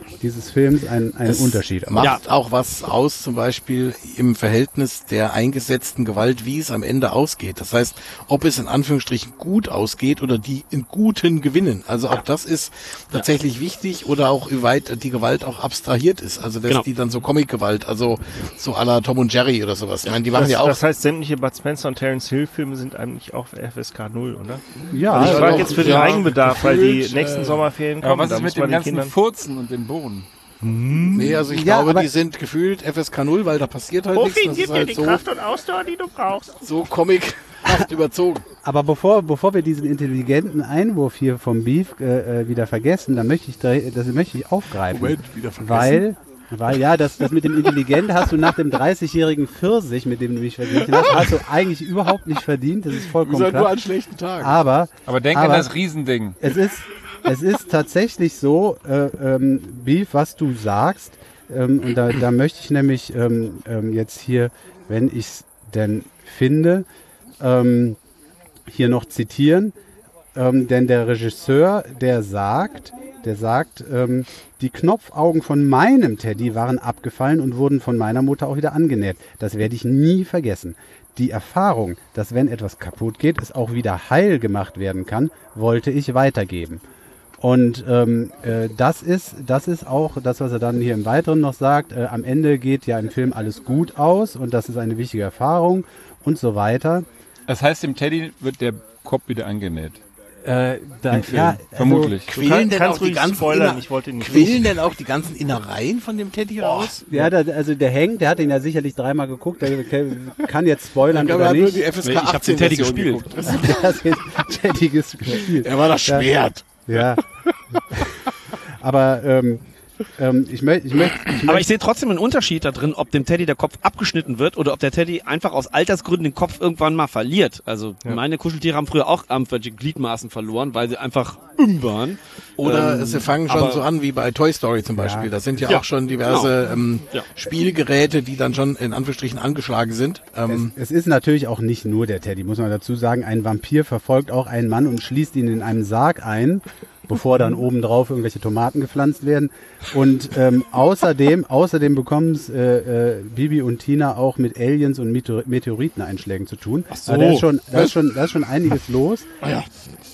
dieses Films einen, einen Es Unterschied aus. macht auch was aus, zum Beispiel im Verhältnis der eingesetzten Gewalt, wie es am Ende ausgeht. Das heißt, ob es in Anführungsstrichen gut ausgeht oder die in Guten gewinnen. Also auch das ist tatsächlich wichtig, oder auch wie weit die Gewalt auch abstrahiert ist. Also dass Genau. die dann so Comic-Gewalt, also so à la Tom und Jerry oder sowas. Ich meine, die machen Das, ja auch... das heißt, sämtliche Bud Spencer und Terence Hill Filme sind eigentlich auch F S K null, oder? Ja, Also ich ja, frage doch, jetzt für den ja, Eigenbedarf, weil die gefühlt, nächsten äh, Sommerferien kommen. Aber was da ist muss mit man dem den ganzen Kindern... Furzen und dem Boden? Nee, also ich Ja, glaube, aber- die sind gefühlt F S K null, weil da passiert halt nichts. Das ist halt so, und Ausdauer, die du brauchst. so comichaft überzogen. aber bevor, bevor wir diesen intelligenten Einwurf hier vom Beef äh, äh, wieder vergessen, dann möchte ich da, das möchte ich aufgreifen. Moment, wieder vergessen. Weil, weil ja, das, das mit dem Intelligent hast du nach dem dreißigjährigen Pfirsich, mit dem du mich verglichen hast, hast du eigentlich überhaupt nicht verdient. Das ist Wir vollkommen sind nur klar. an schlechten Tagen. Aber, Aber denk aber an das Riesending. es ist, es ist tatsächlich so, äh, ähm, Beef, was du sagst, ähm, und da, da möchte ich nämlich ähm, ähm, jetzt hier, wenn ich es denn finde, ähm, hier noch zitieren, ähm, denn der Regisseur, der sagt, der sagt, ähm, die Knopfaugen von meinem Teddy waren abgefallen und wurden von meiner Mutter auch wieder angenäht. Das werde ich nie vergessen. Die Erfahrung, dass wenn etwas kaputt geht, es auch wieder heil gemacht werden kann, wollte ich weitergeben. Und ähm, äh, das ist das ist auch das, was er dann hier im Weiteren noch sagt. Äh, am Ende geht ja im Film alles gut aus und das ist eine wichtige Erfahrung und so weiter. Das heißt, dem Teddy wird der Kopf wieder angenäht. Äh, da, Im Film. ja, also, Vermutlich. Quillen denn, kannst auch die ruhig ganzen spoilern, Inner- ich wollte ihn nicht Quillen denn auch die ganzen Innereien von dem Teddy raus? Ja, da, also der Hank, der hat ihn ja sicherlich dreimal geguckt, der kann jetzt spoilern Ich glaube, oder er hat nur nicht. die F S K Nee, ich hab achtzehn den Teddy Version gespielt. geguckt. Der hat den Teddy gespielt. Er war das Ja. Schwert. Ja. Aber ähm, ähm, ich möchte, ich möchte, ich Aber ich sehe trotzdem einen Unterschied da drin, ob dem Teddy der Kopf abgeschnitten wird oder ob der Teddy einfach aus Altersgründen den Kopf irgendwann mal verliert. Also meine Kuscheltiere haben früher auch irgendwelche Gliedmaßen verloren, weil sie einfach um waren. Oder Ähm, sie fangen schon aber- so an wie bei Toy Story zum Beispiel. Ja. Das sind ja, Ja, auch schon diverse ähm, Ja. Spielgeräte, die dann schon in Anführungsstrichen angeschlagen sind. Ähm, Es ist natürlich auch nicht nur der Teddy, muss man dazu sagen. Ein Vampir verfolgt auch einen Mann und schließt ihn in einem Sarg ein, bevor dann obendrauf irgendwelche Tomaten gepflanzt werden. Und ähm, außerdem, außerdem bekommen es äh, äh, Bibi und Tina auch mit Aliens und Meteor Meteoriteneinschlägen zu tun. Ach so. Da ist schon, da ist schon, da ist schon einiges los. Ah ja.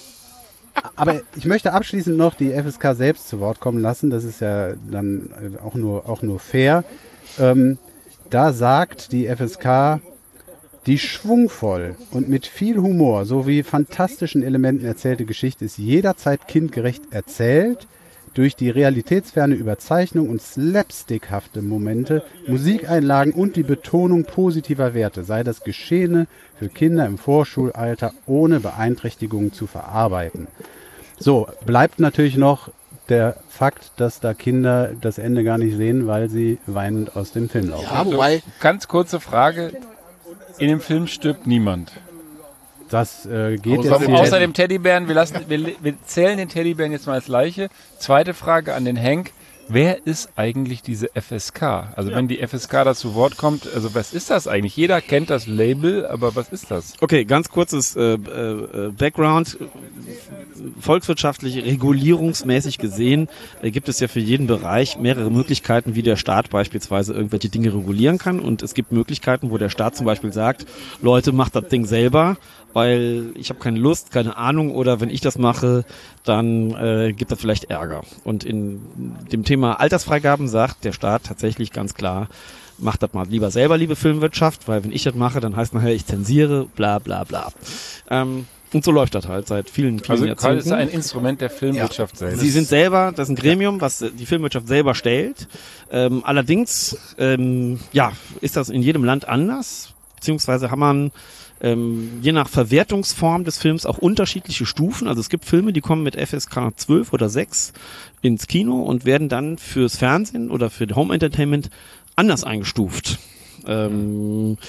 Aber ich möchte abschließend noch die F S K selbst zu Wort kommen lassen. Das ist ja dann äh, auch nur, auch nur fair. Ähm, da sagt die F S K, die schwungvoll und mit viel Humor sowie fantastischen Elementen erzählte Geschichte ist jederzeit kindgerecht erzählt. Durch die realitätsferne Überzeichnung und slapstickhafte Momente, Musikeinlagen und die Betonung positiver Werte sei das Geschehene für Kinder im Vorschulalter ohne Beeinträchtigung zu verarbeiten. So, bleibt natürlich noch der Fakt, dass da Kinder das Ende gar nicht sehen, weil sie weinend aus dem Film laufen. Ja, wobei, Ganz kurze Frage. In dem Film stirbt niemand. Das äh, geht Außer jetzt dem hier. Außer dem Teddybären, wir, lassen, wir, wir zählen den Teddybären jetzt mal als Leiche. Zweite Frage an den Hank. Wer ist eigentlich diese F S K? Also wenn die F S K da zu Wort kommt, also was ist das eigentlich? Jeder kennt das Label, aber was ist das? Okay, ganz kurzes äh, äh, Background. Volkswirtschaftlich, regulierungsmäßig gesehen äh, gibt es ja für jeden Bereich mehrere Möglichkeiten, wie der Staat beispielsweise irgendwelche Dinge regulieren kann. Und es gibt Möglichkeiten, wo der Staat zum Beispiel sagt, Leute, macht das Ding selber, weil ich habe keine Lust, keine Ahnung, oder wenn ich das mache, dann äh, gibt das vielleicht Ärger. Und in dem Thema Altersfreigaben sagt der Staat tatsächlich ganz klar, macht das mal lieber selber, liebe Filmwirtschaft, weil wenn ich das mache, dann heißt nachher, ich zensiere, bla bla bla. Ähm, und so läuft das halt seit vielen, vielen Also Jahrzehnten. das ist ein Instrument der Filmwirtschaft selbst. Sie sind selber, das ist ein Gremium, was die Filmwirtschaft selber stellt. Ähm, allerdings, ähm, ja, ist das in jedem Land anders, beziehungsweise haben man ähm, je nach Verwertungsform des Films auch unterschiedliche Stufen. Also es gibt Filme, die kommen mit F S K zwölf oder sechs ins Kino und werden dann fürs Fernsehen oder für Home Entertainment anders eingestuft. Ähm,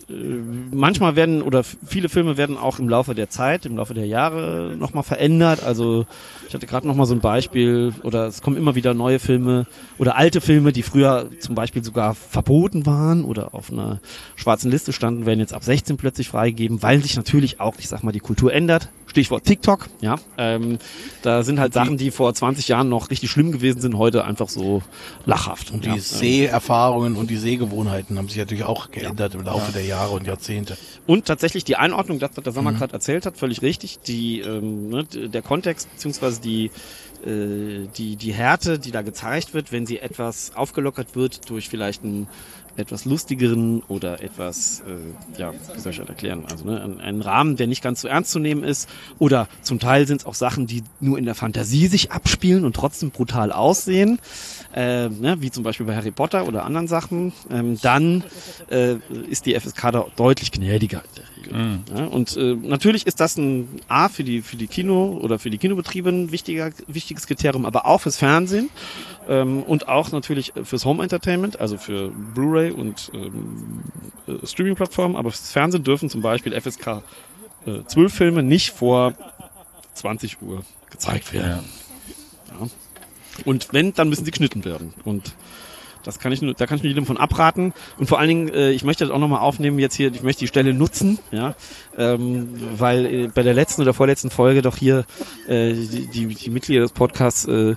manchmal werden oder viele Filme werden auch im Laufe der Zeit, im Laufe der Jahre nochmal verändert. Also ich hatte gerade nochmal so ein Beispiel oder es kommen immer wieder neue Filme oder alte Filme, die früher zum Beispiel sogar verboten waren oder auf einer schwarzen Liste standen, werden jetzt ab sechzehn plötzlich freigegeben, weil sich natürlich auch, ich sag mal, die Kultur ändert. Stichwort TikTok, ja. Ähm, da sind halt Sachen, die vor zwanzig Jahren noch richtig schlimm gewesen sind, heute einfach so lachhaft. Und die ja. Seherfahrungen und die Sehgewohnheiten haben sich natürlich auch geändert ja. im Laufe ja. der Jahre und Jahrzehnte. Und tatsächlich die Einordnung, das, was der Sommer mhm. gerade erzählt hat, völlig richtig. Die, ähm, ne, der Kontext beziehungsweise die äh, die die Härte, die da gezeigt wird, wenn sie etwas aufgelockert wird durch vielleicht einen etwas lustigeren oder etwas, äh, ja, wie soll ich das erklären, also ne, einen, einen Rahmen, der nicht ganz so ernst zu nehmen ist oder zum Teil sind es auch Sachen, die nur in der Fantasie sich abspielen und trotzdem brutal aussehen, äh, ne, wie zum Beispiel bei Harry Potter oder anderen Sachen, ähm, dann äh, ist die F S K da deutlich gnädiger in der Regel. Mhm. Ja, und äh, natürlich ist das ein A für die für die Kino oder für die Kinobetriebe ein wichtiger, wichtiges Kriterium, aber auch fürs Fernsehen ähm, und auch natürlich fürs Home Entertainment, also für Blu-ray und ähm, äh, Streaming-Plattformen, aber fürs Fernsehen dürfen zum Beispiel F S K zwölf Filme nicht vor zwanzig Uhr gezeigt werden. Ja. Ja. Und wenn, dann müssen sie geschnitten werden. Und das kann ich nur, da kann ich nur jedem von abraten. Und vor allen Dingen, äh, ich möchte das auch nochmal aufnehmen jetzt hier, ich möchte die Stelle nutzen, ja, ähm, weil äh, bei der letzten oder vorletzten Folge doch hier äh, die, die, die Mitglieder des Podcasts äh,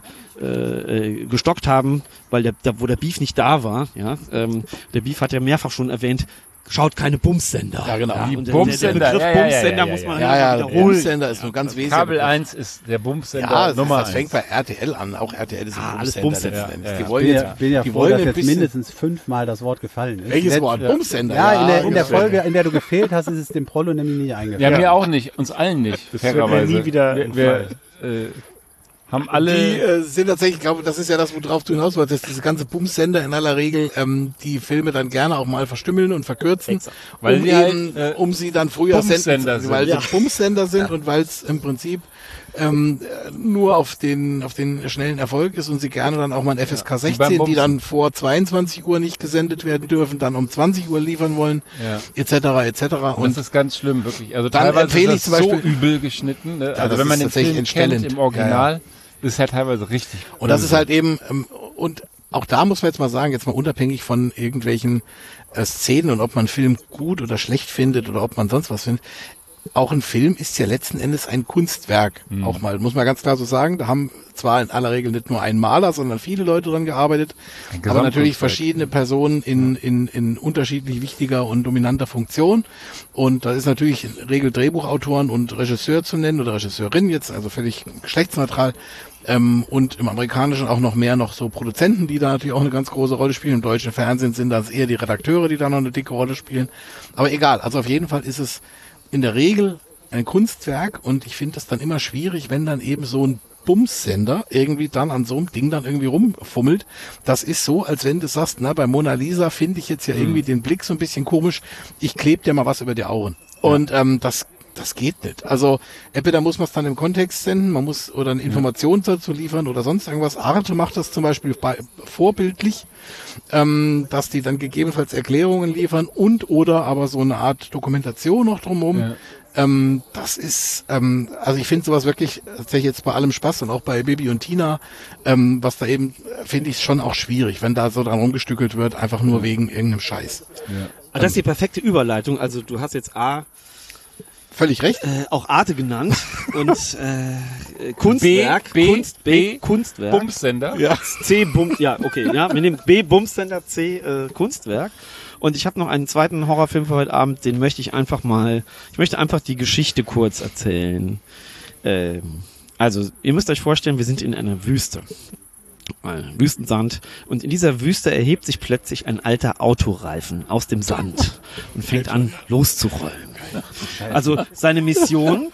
äh, gestockt haben, weil der, der, wo der Beef nicht da war, ja, ähm, der Beef hat ja mehrfach schon erwähnt, schaut keine Bumssender. Ja, genau. Ja, Die und Bumssender. Der, der Begriff ja, ja, Bumssender ja, ja, muss man ja, ja, wiederholen. Bumssender ist nur ganz wesentlich. Kabel eins ist der Bumssender ja, das, Nummer das eins. fängt bei R T L an. Auch R T L ist ein Ah, alles Bumssender. Bumssender. letzten Ja, Endes. ja. Die wollen Ich bin jetzt, ja, bin ja die froh, wollen dass ein jetzt bisschen, mindestens fünfmal das Wort gefallen ist. welches Let- Wort? Bumssender. Ja, in der, in der ungefähr. Folge, in der du gefehlt hast, ist es dem Prollo nämlich nicht Ja, eingefallen. mir auch nicht, uns allen nicht, Das wird mir fairerweise. nie wieder wir wir äh, haben alle... Die äh, sind tatsächlich, ich glaube, das ist ja das, worauf du hinaus wolltest, dass diese ganze Bumssender in aller Regel ähm, die Filme dann gerne auch mal verstümmeln und verkürzen, Weil um, die eben, halt, äh, um sie dann früher senden, Bumssender sind. weil Ja. sie Bumssender sind und weil es im Prinzip ähm, nur auf den auf den schnellen Erfolg ist und sie gerne dann auch mal ein F S K Wie beim sechzehn, die Bumsen. dann vor zweiundzwanzig Uhr nicht gesendet werden dürfen, dann um zwanzig Uhr liefern wollen, Ja. et cetera et cetera. Und Und das ist ganz schlimm, wirklich. Also Dann teilweise empfehle ist ich das zum so Beispiel- übel geschnitten. Ne? Ja, Also das wenn man ist den tatsächlich Film entstellend. kennt im Original, ist halt teilweise richtig. Und das böse. ist halt eben, ähm, und auch da muss man jetzt mal sagen, jetzt mal unabhängig von irgendwelchen äh, Szenen und ob man einen Film gut oder schlecht findet oder ob man sonst was findet, auch ein Film ist ja letzten Endes ein Kunstwerk. Mhm. Auch mal, muss man ganz klar so sagen. Da haben zwar in aller Regel nicht nur ein Maler, sondern viele Leute dran gearbeitet, aber natürlich verschiedene Personen in, in, in unterschiedlich wichtiger und dominanter Funktion. Und da ist natürlich in Regel Drehbuchautoren und Regisseur zu nennen oder Regisseurin jetzt, also völlig geschlechtsneutral. Ähm, und im Amerikanischen auch noch mehr noch so Produzenten, die da natürlich auch eine ganz große Rolle spielen. Im deutschen Fernsehen sind das eher die Redakteure, die da noch eine dicke Rolle spielen. Aber egal, also auf jeden Fall ist es in der Regel ein Kunstwerk und ich finde das dann immer schwierig, wenn dann eben so ein Bumssender irgendwie dann an so einem Ding dann irgendwie rumfummelt. Das ist so, als wenn du sagst, na, bei Mona Lisa finde ich jetzt ja irgendwie den Blick so ein bisschen komisch. Ich klebe dir mal was über die Augen. Und ähm, das das geht nicht. Also entweder muss man es dann im Kontext senden, man muss oder eine Information dazu liefern oder sonst irgendwas. Arte macht das zum Beispiel bei, vorbildlich, ähm, dass die dann gegebenenfalls Erklärungen liefern und oder aber so eine Art Dokumentation noch drumherum. Ja. Ähm, das ist, ähm, also ich finde sowas wirklich tatsächlich jetzt bei allem Spaß und auch bei Bibi und Tina, ähm, was da eben, finde ich schon auch schwierig, wenn da so dran rumgestückelt wird, einfach nur wegen irgendeinem Scheiß. Ja. Ah, das ist die perfekte Überleitung. Also du hast jetzt A, Völlig recht. äh, auch Arte genannt und äh, Kunstwerk, B, Kunst, B, B, Kunstwerk. Bumssender. Ja. C, Bum, ja, okay, ja, wir nehmen B, Bumssender, C, äh, Kunstwerk. Und ich habe noch einen zweiten Horrorfilm für heute Abend, den möchte ich einfach mal, ich möchte einfach die Geschichte kurz erzählen. Ähm, also, ihr müsst euch vorstellen, wir sind in einer Wüste. Äh, Wüstensand. Und in dieser Wüste erhebt sich plötzlich ein alter Autoreifen aus dem Sand und fängt an loszurollen. Also seine Mission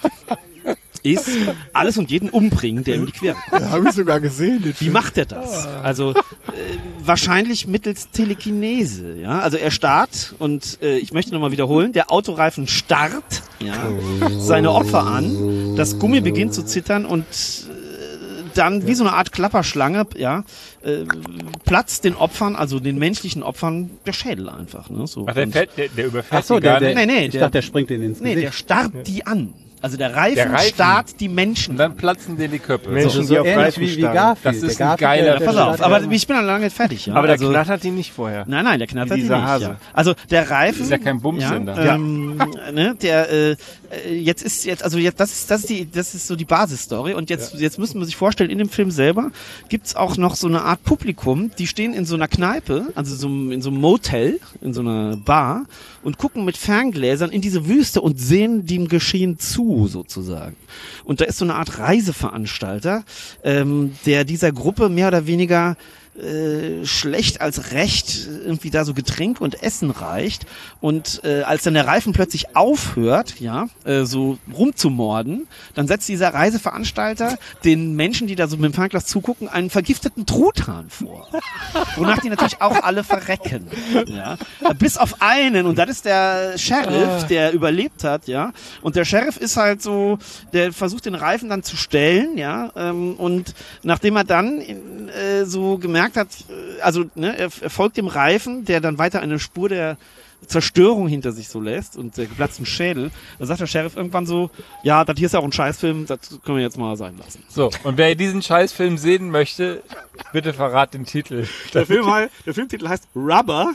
ist alles und jeden umbringen, der ihm die Quere kommt. Ja, habe ich sogar gesehen. Wie macht er das? Also äh, wahrscheinlich mittels Telekinese. Ja, also er starrt und äh, ich möchte nochmal wiederholen: Der Autoreifen starrt ja, seine Opfer an. Das Gummi beginnt zu zittern und äh, dann wie so eine Art Klapperschlange, ja, äh, platzt den Opfern, also den menschlichen Opfern, der Schädel einfach. Ne? So. Ach, der, fällt, der, der überfällt Ach so, die gar der, der, nicht. Nee, nee, ich der- dachte, der springt denen ins Nee, Gesicht. der starrt die an. Also der Reifen, Der Reifen. starrt die Menschen. Und dann platzen denen die Köpfe. Menschen, so, die so auf ähnlich Reifen wie, wie starren. Garfield. Das ist Der ein Garfield, geiler der- der Pass auf, starrt aber ja- ich bin dann lange nicht fertig. Ja? Aber der also, knattert die nicht vorher. Nein, nein, der knattert Wie die dieser nicht. Hase. Ja. Also der Reifen, ist ja kein Bumsender. Ja, ähm, ne, der äh, äh, jetzt ist jetzt also jetzt das ist das ist die das ist so die Basisstory und jetzt jetzt müssen wir sich vorstellen, in dem Film selber gibt's auch noch so eine Art Publikum, die stehen in so einer Kneipe, also so einem- in so einem Motel, in so einer Bar und gucken mit Ferngläsern in diese Wüste und sehen dem Geschehen zu sozusagen. Und da ist so eine Art Reiseveranstalter, ähm, der dieser Gruppe mehr oder weniger äh, schlecht als recht irgendwie da so Getränk und Essen reicht und äh, als dann der Reifen plötzlich aufhört, ja, äh, so rumzumorden, dann setzt dieser Reiseveranstalter den Menschen, die da so mit dem Fernglas zugucken, einen vergifteten Truthahn vor. Wonach die natürlich auch alle verrecken. Ja. Bis auf einen, und das ist der Sheriff, der überlebt hat, ja. Und der Sheriff ist halt so, der versucht den Reifen dann zu stellen, ja. Ähm, und nachdem er dann äh, so gemerkt hat, äh, also ne, er, er folgt dem Reifen, der dann weiter eine Spur der Zerstörung hinter sich so lässt und der geplatzten Schädel, da sagt der Sheriff irgendwann so, ja, das hier ist ja auch ein Scheißfilm, das können wir jetzt mal sein lassen. So, und wer diesen Scheißfilm sehen möchte, bitte verrat den Titel. Der, Film, halt- der Filmtitel heißt Rubber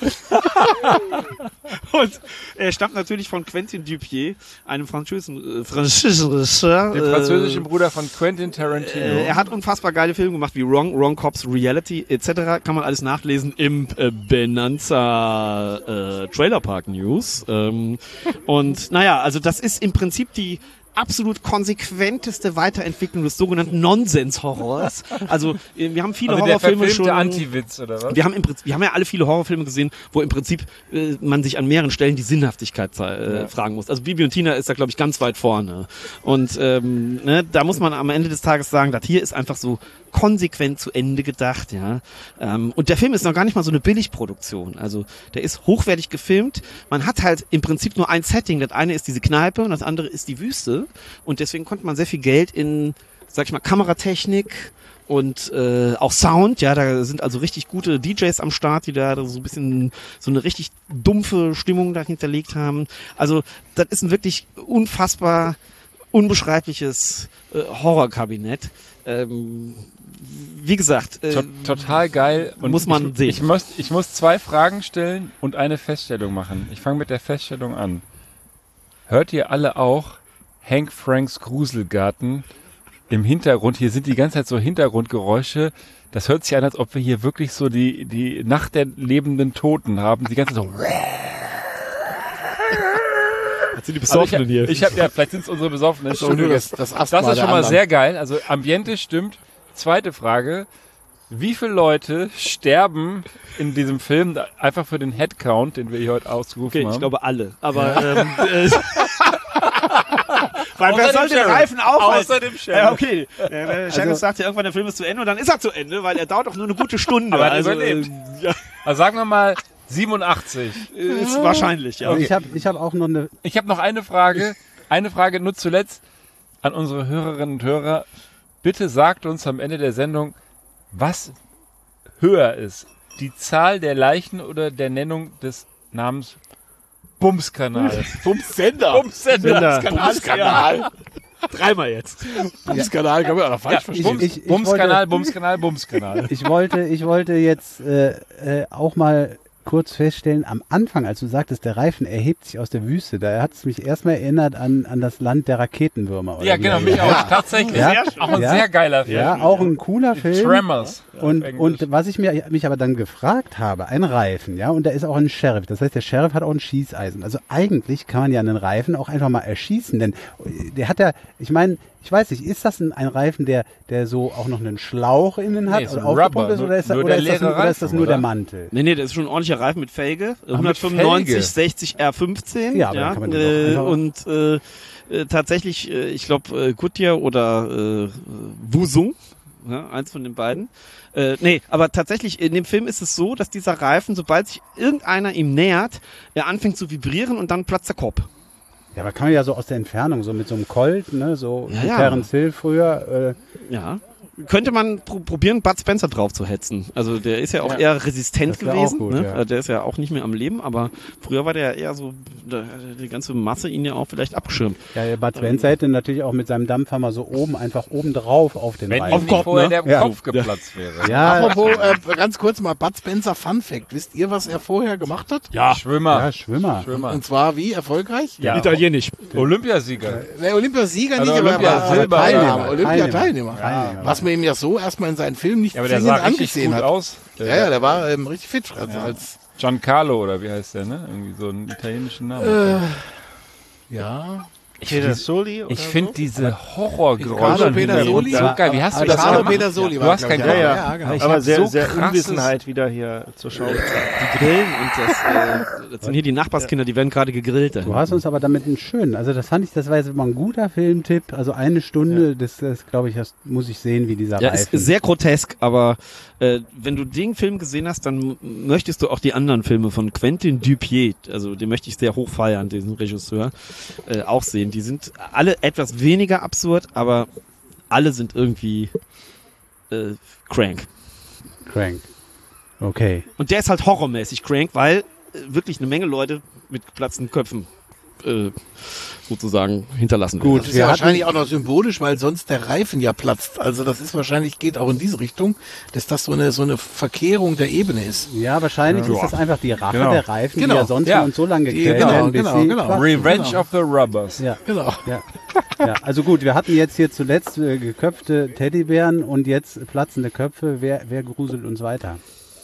und er stammt natürlich von Quentin Dupieux, einem französischen, äh, französischen Regisseur. Den äh, französischen Bruder von Quentin Tarantino. Äh, er hat unfassbar geile Filme gemacht wie Wrong, Wrong Cops, Reality et cetera. Kann man alles nachlesen im äh, Benanza äh, Trailer Park News. Ähm, und naja, also das ist im Prinzip die absolut konsequenteste Weiterentwicklung des sogenannten Nonsens-Horrors. Also äh, wir haben viele also der Horrorfilme verfilmte schon. Anti-Witz, oder was? Wir haben im Prinzip, wir haben ja alle viele Horrorfilme gesehen, wo im Prinzip äh, man sich an mehreren Stellen die Sinnhaftigkeit äh, Ja. fragen muss. Also Bibi und Tina ist da, glaube ich, ganz weit vorne. Und ähm, ne, da muss man am Ende des Tages sagen, das hier ist einfach so konsequent zu Ende gedacht, ja. Ähm, und der Film ist noch gar nicht mal so eine Billigproduktion. Also der ist hochwertig gefilmt. Man hat halt im Prinzip nur ein Setting. Das eine ist diese Kneipe und das andere ist die Wüste. Und deswegen konnte man sehr viel Geld in, sag ich mal, Kameratechnik und äh, auch Sound, ja, da sind also richtig gute D Js am Start, die da so ein bisschen so eine richtig dumpfe Stimmung da hinterlegt haben. Also das ist ein wirklich unfassbar unbeschreibliches äh, Horrorkabinett. Ähm, wie gesagt, äh, To- total geil. Und muss man ich, sehen. Ich muss, ich muss zwei Fragen stellen und eine Feststellung machen. Ich fange mit der Feststellung an. Hört ihr alle auch Hank Franks Gruselgarten im Hintergrund? Hier sind die ganze Zeit so Hintergrundgeräusche. Das hört sich an, als ob wir hier wirklich so die, die Nacht der lebenden Toten haben. Die ganze Zeit so. Das sind die Also ich, hier. Ich hab, ja, vielleicht sind es unsere Besoffenen. Das ist nur das, das Asthma Das ist der schon mal anderen. sehr geil. Also Ambiente stimmt. Zweite Frage. Wie viele Leute sterben in diesem Film einfach für den Headcount, den wir hier heute ausgerufen Okay, haben? ich glaube alle. Aber ähm, äh, weil Außer wer dem soll den Sheriff. Reifen aufhalten? Außer dem Sheriff. Ja, okay. Der, der Sheriff sagt ja irgendwann, der Film ist zu Ende und dann ist er zu Ende, weil er dauert doch nur eine gute Stunde. Aber er also, überlebt. äh, ja, Also sagen wir mal siebenundachtzig. ist wahrscheinlich, ja. Also ich habe ich hab auch noch eine. Ich habe noch eine Frage. Eine Frage nur zuletzt an unsere Hörerinnen und Hörer. Bitte sagt uns am Ende der Sendung, was höher ist. Die Zahl der Leichen oder der Nennung des Namens Bumskanal? Bumssender. Bumsender. Bumskanal. Dreimal jetzt. Bumskanal kann man auch falsch Ja, verstehen. Bums, Ich- ich Bumskanal, wollte- Bumskanal, Bumskanal. Ich wollte, ich wollte jetzt äh, äh, auch mal kurz feststellen, am Anfang, als du sagtest, der Reifen erhebt sich aus der Wüste, da hat es mich erstmal erinnert an, an das Land der Raketenwürmer. Oder Ja, wie genau, er mich hieß. auch. Tatsächlich. Ja. Auch ein Ja. sehr geiler Film. Ja, auch ein cooler Film. Tremors. Und, auf Englisch. und was ich mir, mich aber dann gefragt habe, ein Reifen, ja, und da ist auch ein Sheriff. Das heißt, der Sheriff hat auch ein Schießeisen. Also eigentlich kann man ja einen Reifen auch einfach mal erschießen, denn der hat ja, ich meine, ich weiß nicht, ist das ein, ein Reifen, der, der so auch noch einen Schlauch innen hat Nee, so oder ein aufgepumpt Rubber, ist, oder ist, das, nur oder der ist, das, leere oder ist das Reifen, nur oder? der Mantel? Nee, nee, das ist schon ein ordentlicher Reifen mit Felge. Felge. hundertfünfundneunzig sechzig R fünfzehn. Ja, aber dann kann man den doch äh, einfach- und äh, äh, tatsächlich, äh, ich glaube, äh, Goodyear oder äh, Wusung, ja, eins von den beiden. Äh, nee, aber tatsächlich, in dem Film ist es so, dass dieser Reifen, sobald sich irgendeiner ihm nähert, er anfängt zu vibrieren und dann platzt der Kopf. Ja, aber kann man ja so aus der Entfernung, so mit so einem Colt, ne, so Ja, wie ja. Terence Hill früher, äh, Ja. könnte man pr probieren, Bud Spencer drauf zu hetzen. Also der ist ja auch ja. eher resistent gewesen. Gut, ne? ja. Der ist ja auch nicht mehr am Leben, aber früher war der ja eher so, da hat die ganze Masse ihn ja auch vielleicht abgeschirmt. Ja, der Bud Spencer ähm, hätte natürlich auch mit seinem Dampfhammer so oben, einfach oben drauf auf den Wenn Reifen. Wenn nicht vorher ne? der ja. Kopf geplatzt wäre. Ja. Apropos, äh, ganz kurz mal, Bud Spencer Fun Fact. Wisst ihr, was er vorher gemacht hat? Ja, Schwimmer. Ja, Schwimmer. Schwimmer. Und zwar wie? Erfolgreich? Ja. Italienisch. Olympiasieger. Der Olympiasieger also nicht, Olympia aber Silber, Teilnehmer. Olympiateilnehmer. Ja. Was man ihm ja so erstmal in seinen Filmen nicht ja, aber der sah angesehen gut hat. Aus. Ja, ja, der war ähm, richtig fit. Also ja. als Giancarlo oder wie heißt der, ne? Irgendwie so einen italienischen Namen. Äh, ja. Ich finde find so? diese Horrorgeräusche Pedersoli. so geil. Wie hast du das das gemacht? Pedersoli du hast kein ja, ja. ja, genau. Aber sehr, so sehr krasses Unwissenheit wieder hier zur Schau. Die Grillen und das, äh, das sind hier die Nachbarskinder, die werden gerade gegrillt. Du hast uns aber damit einen schönen, also das fand ich, das war jetzt mal ein guter Filmtipp, also eine Stunde, ja. das, das glaube ich, das muss ich sehen, wie dieser ja, Reifen. ist sehr grotesk, aber äh, wenn du den Film gesehen hast, dann möchtest du auch die anderen Filme von Quentin Dupieux, also den möchte ich sehr hoch feiern, diesen Regisseur, äh, auch sehen. Die sind alle etwas weniger absurd, aber alle sind irgendwie äh, crank. Crank. Okay. Und der ist halt horrormäßig crank, weil äh, wirklich eine Menge Leute mit geplatzten Köpfen äh, sozusagen hinterlassen werden. Gut, das ist ja wahrscheinlich auch noch symbolisch, weil sonst der Reifen ja platzt. Also das ist wahrscheinlich, geht auch in diese Richtung, dass das so eine so eine Verkehrung der Ebene ist. Ja, wahrscheinlich ja. ist das einfach die Rache genau. der Reifen, genau. die ja sonst ja. und so lange gequält genau, werden, bis genau, sie genau. platzen. Revenge genau. of the Rubbers. Ja. Genau. Ja. Ja, also gut, wir hatten jetzt hier zuletzt äh, geköpfte Teddybären und jetzt platzende Köpfe. Wer, wer gruselt uns weiter?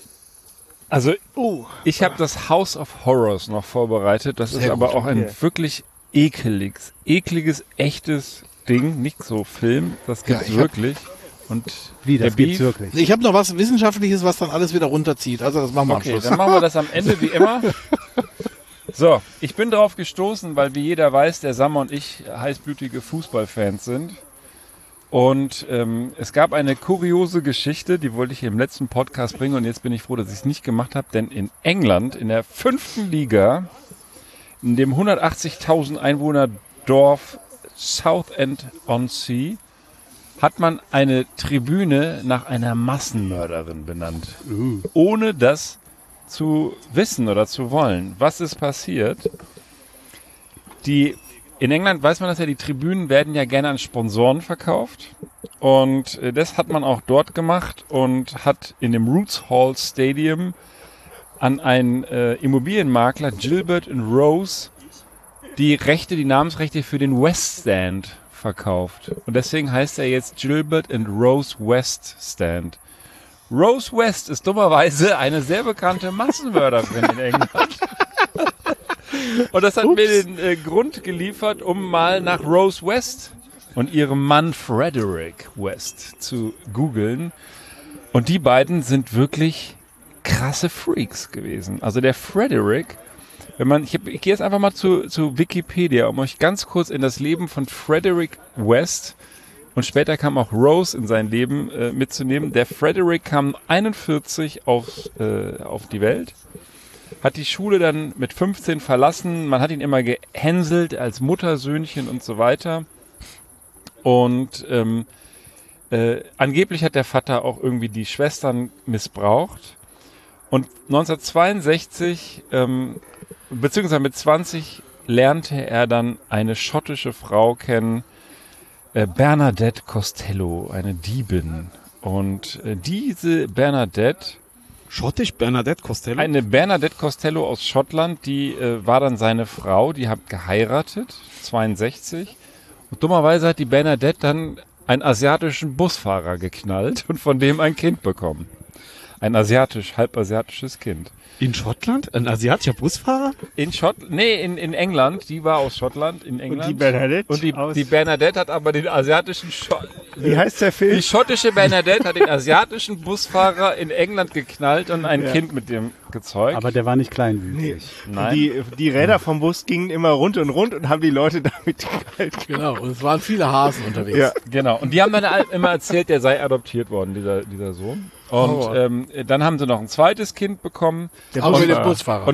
Also, oh. ich habe das House of Horrors noch vorbereitet. Das Sehr ist aber gut. auch ein Okay. wirklich ekeliges, ekliges, echtes Ding. Nicht so Film, das gibt's Ja, ich hab- wirklich. Und Wie, das der gibt's Beef- wirklich. Ich habe noch was Wissenschaftliches, was dann alles wieder runterzieht. Also das machen wir am Okay, Schluss. dann machen wir das am Ende wie immer. So, ich bin drauf gestoßen, weil wie jeder weiß, der Sammer und ich heißblütige Fußballfans sind. Und ähm, es gab eine kuriose Geschichte, die wollte ich im letzten Podcast bringen und jetzt bin ich froh, dass ich es nicht gemacht habe, denn in England, in der fünften Liga, in dem hundertachtzigtausend Einwohner Dorf Southend-on-Sea, hat man eine Tribüne nach einer Massenmörderin benannt. Uh. Ohne das zu wissen oder zu wollen. Was ist passiert? Die, in England weiß man das ja, die Tribünen werden ja gerne an Sponsoren verkauft. Und äh, das hat man auch dort gemacht und hat in dem Roots Hall Stadium an einen äh, Immobilienmakler, Gilbert and Rose, die Rechte, die Namensrechte für den West Stand verkauft. Und deswegen heißt er jetzt Gilbert and Rose West Stand. Rose West ist dummerweise eine sehr bekannte Massenmörderin in England. Und das hat Ups. mir den äh, Grund geliefert, um mal nach Rose West und ihrem Mann Frederick West zu googeln. Und die beiden sind wirklich krasse Freaks gewesen. Also der Frederick, wenn man, ich, ich gehe jetzt einfach mal zu, zu Wikipedia, um euch ganz kurz in das Leben von Frederick West und später kam auch Rose in sein Leben äh, mitzunehmen. Der Frederick kam einundvierzig auf, äh, auf die Welt, hat die Schule dann mit fünfzehn verlassen. Man hat ihn immer gehänselt als Muttersöhnchen und so weiter. Und ähm, äh, angeblich hat der Vater auch irgendwie die Schwestern missbraucht. Und neunzehnhundertzweiundsechzig, ähm, beziehungsweise mit zwanzig, lernte er dann eine schottische Frau kennen, äh, Bernadette Costello, eine Diebin. Und äh, diese Bernadette, Schottisch, Bernadette Costello? eine Bernadette Costello aus Schottland, die äh, war dann seine Frau, die hat geheiratet, zweiundsechzig. Und dummerweise hat die Bernadette dann einen asiatischen Busfahrer geknallt und von dem ein Kind bekommen. Ein asiatisch, halbasiatisches Kind. In Schottland? Ein asiatischer Busfahrer? In Schottland? Nee, in, in England. Die war aus Schottland, in England. Und die Bernadette Und die, aus- die Bernadette hat aber den asiatischen Scho Wie heißt der Film? Die schottische Bernadette hat den asiatischen Busfahrer in England geknallt und ein Ja. Kind mit dem gezeugt. Aber der war nicht kleinwüchsig. Nein. Die, die Räder vom Bus gingen immer rund und rund und haben die Leute damit gehalten. Genau, und es waren viele Hasen unterwegs. Ja. Genau. Und die haben dann all- immer erzählt, der sei adoptiert worden, dieser, dieser Sohn. Und Oh. ähm, dann haben sie noch ein zweites Kind bekommen. Der Bus und, mit dem Busfahrer. Und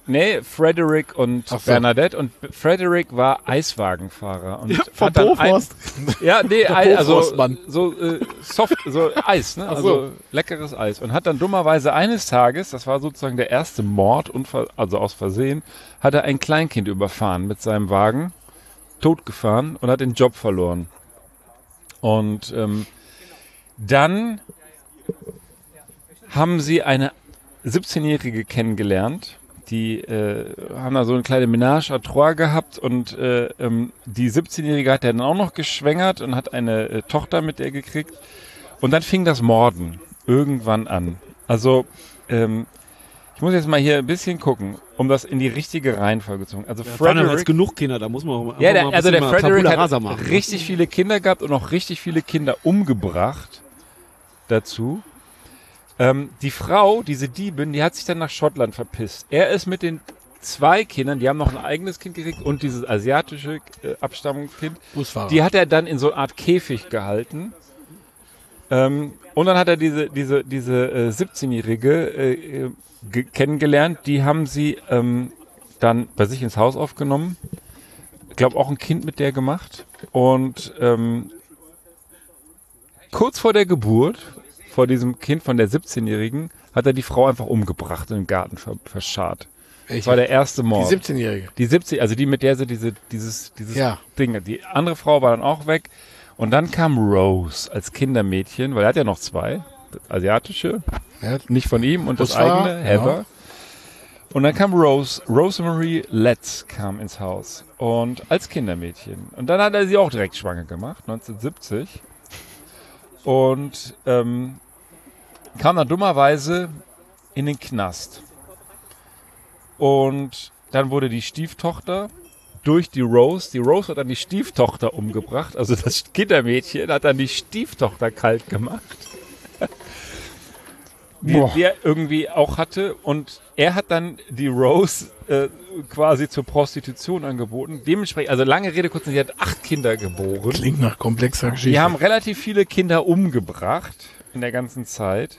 Nee, Frederick und Ach so. Bernadette. Und Frederick war Eiswagenfahrer. Und Ja, vom hat dann Bofrost. Ein, ja, nee, Der Ei, also Bofrostmann. so äh, soft, so Eis, ne? Ach Also so. leckeres Eis. Und hat dann dummerweise eines Tages, das war sozusagen der erste Mord, unver, also aus Versehen, hat er ein Kleinkind überfahren mit seinem Wagen, totgefahren und hat den Job verloren. Und ähm, dann haben sie eine siebzehnjährige kennengelernt. Die äh, haben da so eine kleine Ménage à trois gehabt und äh, ähm, die siebzehnjährige hat er dann auch noch geschwängert und hat eine äh, Tochter mit ihr gekriegt. Und dann fing das Morden irgendwann an. Also ähm, ich muss jetzt mal hier ein bisschen gucken, um das in die richtige Reihenfolge zu bringen. Also Ja, Frederick, Frederick, jetzt genug Kinder, da muss man auch ja, einfach der, mal ein also der bisschen mal Frederick Tabula hat rasa machen. richtig viele Kinder gehabt und auch richtig viele Kinder umgebracht dazu. Ähm, die Frau, diese Diebin, die hat sich dann nach Schottland verpisst. Er ist mit den zwei Kindern, die haben noch ein eigenes Kind gekriegt und dieses asiatische äh, Abstammungskind, Busfahrer. die hat er dann in so eine Art Käfig gehalten. Ähm, und dann hat er diese, diese, diese äh, siebzehnjährige äh, ge- kennengelernt. Die haben sie ähm, dann bei sich ins Haus aufgenommen. Ich glaube auch ein Kind mit der gemacht. Und ähm, kurz vor der Geburt, vor diesem Kind von der siebzehnjährigen, hat er die Frau einfach umgebracht und im Garten ver verscharrt. Das war der erste Mord. Die siebzehnjährige. Die siebzehn, also die, mit der sie diese, dieses, dieses Ja. Ding, die andere Frau war dann auch weg. Und dann kam Rose als Kindermädchen, weil er hat ja noch zwei, das asiatische, Ja. nicht von ihm, und das Busfahrer, eigene, Heather. genau. Und dann kam Rose, Rosemary Letts kam ins Haus und als Kindermädchen. Und dann hat er sie auch direkt schwanger gemacht, neunzehnhundertsiebzig. Und ähm, kam dann dummerweise in den Knast. Und dann wurde die Stieftochter durch die Rose, die Rose hat dann die Stieftochter umgebracht, also das Kindermädchen hat dann die Stieftochter kalt gemacht, die, die er irgendwie auch hatte. Und er hat dann die Rose äh, quasi zur Prostitution angeboten. Dementsprechend, also lange Rede, kurz, sie hat acht Kinder geboren. Klingt nach komplexer Geschichte. Die haben relativ viele Kinder umgebracht in der ganzen Zeit.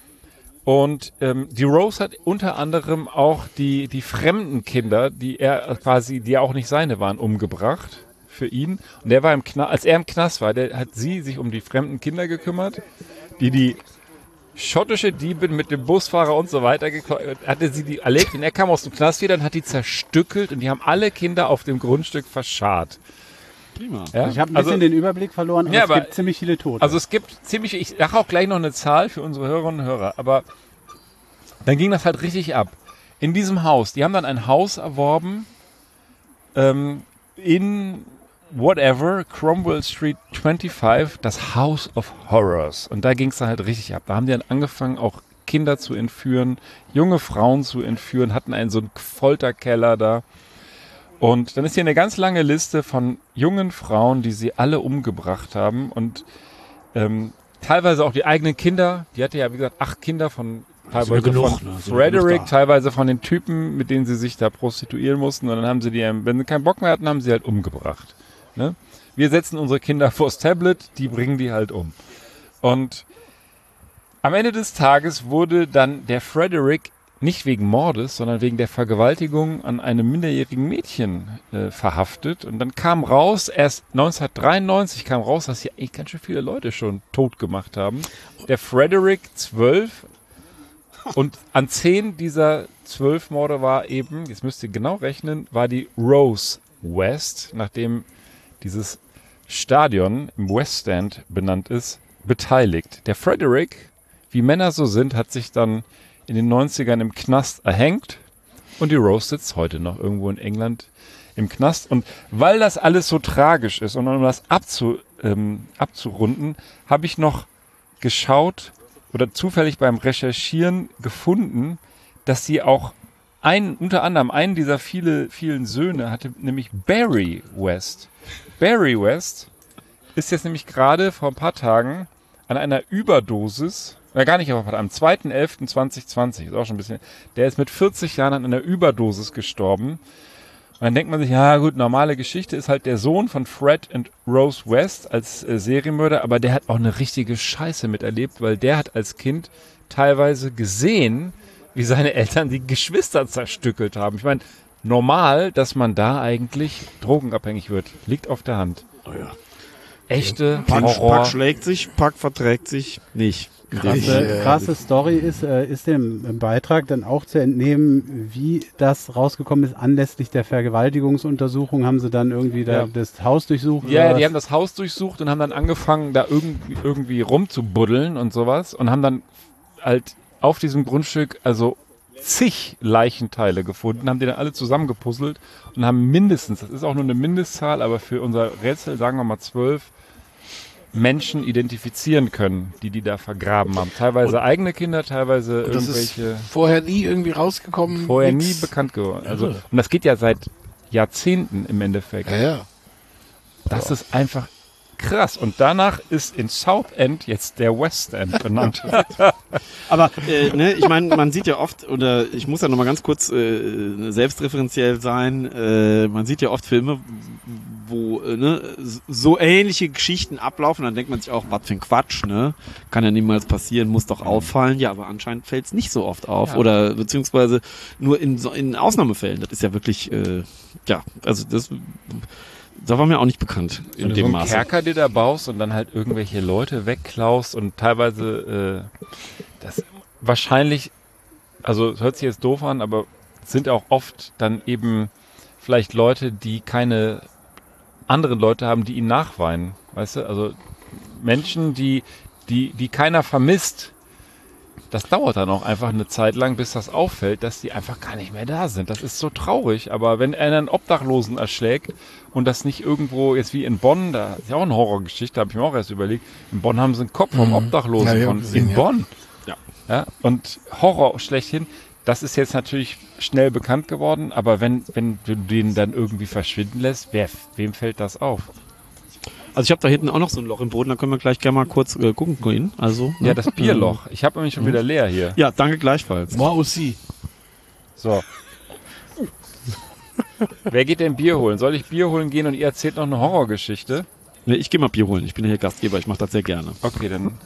Und ähm, die Rose hat unter anderem auch die, die fremden Kinder, die er quasi, die ja auch nicht seine waren, umgebracht für ihn. Und der war im Knast, als er im Knast war, der hat sie sich um die fremden Kinder gekümmert, die die schottische Diebin mit dem Busfahrer und so weiter, hatte sie die erlegt. Und er kam aus dem Knast wieder und hat die zerstückelt und die haben alle Kinder auf dem Grundstück verscharrt. Prima. Ja? Ich habe ein Also- bisschen den Überblick verloren, aber Ja, es aber- gibt ziemlich viele Tote. Also es gibt ziemlich, ich sage auch gleich noch eine Zahl für unsere Hörerinnen und Hörer, aber dann ging das halt richtig ab. In diesem Haus, die haben dann ein Haus erworben ähm, in whatever, Cromwell Street fünfundzwanzig, das House of Horrors. Und da ging es dann halt richtig ab. Da haben die dann angefangen, auch Kinder zu entführen, junge Frauen zu entführen, hatten einen so einen Folterkeller da. Und dann ist hier eine ganz lange Liste von jungen Frauen, die sie alle umgebracht haben und ähm, teilweise auch die eigenen Kinder. Die hatte ja, wie gesagt, acht Kinder von teilweise genug, von ne? Sind Frederick, genug da. teilweise von den Typen, mit denen sie sich da prostituieren mussten. Und dann haben sie die, wenn sie keinen Bock mehr hatten, haben sie halt umgebracht. Ne? Wir setzen unsere Kinder vors Tablet, die bringen die halt um. Und am Ende des Tages wurde dann der Frederick nicht wegen Mordes, sondern wegen der Vergewaltigung an einem minderjährigen Mädchen äh, verhaftet. Und dann kam raus, erst neunzehnhundertdreiundneunzig kam raus, dass hier eigentlich ganz schön viele Leute schon tot gemacht haben. Der Frederick zwölf und an zehn dieser zwölf Morde war eben, jetzt müsst ihr genau rechnen, war die Rose West, nachdem dieses Stadion im West Stand benannt ist, beteiligt. Der Frederick, wie Männer so sind, hat sich dann in den neunzigern im Knast erhängt und die Rose sitzt heute noch irgendwo in England im Knast. Und weil das alles so tragisch ist und um das abzu, ähm, abzurunden, habe ich noch geschaut oder zufällig beim Recherchieren gefunden, dass sie auch einen, unter anderem einen dieser viele, vielen Söhne hatte, nämlich Barry West. Barry West ist jetzt nämlich gerade vor ein paar Tagen an einer Überdosis, oder gar nicht, aber am zweiten elften zweitausendzwanzig, ist auch schon ein bisschen, der ist mit vierzig Jahren an einer Überdosis gestorben. Und dann denkt man sich, ja gut, normale Geschichte, ist halt der Sohn von Fred und Rose West als äh, Serienmörder, aber der hat auch eine richtige Scheiße miterlebt, weil der hat als Kind teilweise gesehen, wie seine Eltern die Geschwister zerstückelt haben. Ich meine, normal, dass man da eigentlich drogenabhängig wird. Liegt auf der Hand. Oh ja. Echte Pack, Horror. Pack schlägt sich, Pack verträgt sich nicht. Krasse, krasse Story ist, äh, ist dem im Beitrag dann auch zu entnehmen, wie das rausgekommen ist. Anlässlich der Vergewaltigungsuntersuchung haben sie dann irgendwie da Ja. das Haus durchsucht. Ja, oder die was? haben das Haus durchsucht und haben dann angefangen, da irgendwie, irgendwie rumzubuddeln und sowas und haben dann halt auf diesem Grundstück also zig Leichenteile gefunden, haben die dann alle zusammengepuzzelt und haben mindestens, das ist auch nur eine Mindestzahl, aber für unser Rätsel sagen wir mal zwölf Menschen identifizieren können, die die da vergraben haben. Teilweise eigene Kinder, teilweise Und das ist irgendwelche... vorher nie irgendwie rausgekommen. Vorher nix. nie bekannt geworden. Also, Irre. und das geht ja seit Jahrzehnten im Endeffekt. Ja, ja. Das ist einfach krass. Und danach ist in Southend jetzt der West End benannt. Aber äh, ne, ich meine, man sieht ja oft, oder ich muss ja nochmal ganz kurz äh, selbstreferenziell sein, äh, man sieht ja oft Filme, wo äh, ne, so ähnliche Geschichten ablaufen, dann denkt man sich auch, was für ein Quatsch, ne? Kann ja niemals passieren, muss doch auffallen. Ja, aber anscheinend fällt es nicht so oft auf. Ja. Oder beziehungsweise nur in, so, in Ausnahmefällen. Das ist ja wirklich, äh, ja, also das... Da war mir auch nicht bekannt in Wenn du dem so einen Maße. Kerker dir da baust und dann halt irgendwelche Leute wegklaust und teilweise äh, das wahrscheinlich, also es hört sich jetzt doof an, aber es sind auch oft dann eben vielleicht Leute, die keine anderen Leute haben, die ihnen nachweinen, weißt du? Also Menschen, die, die, die keiner vermisst. Das dauert dann auch einfach eine Zeit lang, bis das auffällt, dass die einfach gar nicht mehr da sind. Das ist so traurig. Aber wenn einer einen Obdachlosen erschlägt und das nicht irgendwo, jetzt wie in Bonn, da ist ja auch eine Horrorgeschichte, habe ich mir auch erst überlegt. In Bonn haben sie einen Kopf vom Obdachlosen Ja, ja, von, gesehen, in ja. Bonn. Ja. Ja. Und Horror schlechthin. Das ist jetzt natürlich schnell bekannt geworden, aber wenn, wenn du den dann irgendwie verschwinden lässt, wer, wem fällt das auf? Also ich habe da hinten auch noch so ein Loch im Boden, da können wir gleich gerne mal kurz äh, gucken gehen. Also, ne? Ja, das Bierloch. Ich habe nämlich schon wieder leer hier. Ja, danke gleichfalls. Moi aussi. So. Wer geht denn Bier holen? Soll ich Bier holen gehen und ihr erzählt noch eine Horrorgeschichte? Nee, ich gehe mal Bier holen. Ich bin ja hier Gastgeber, ich mache das sehr gerne. Okay, dann.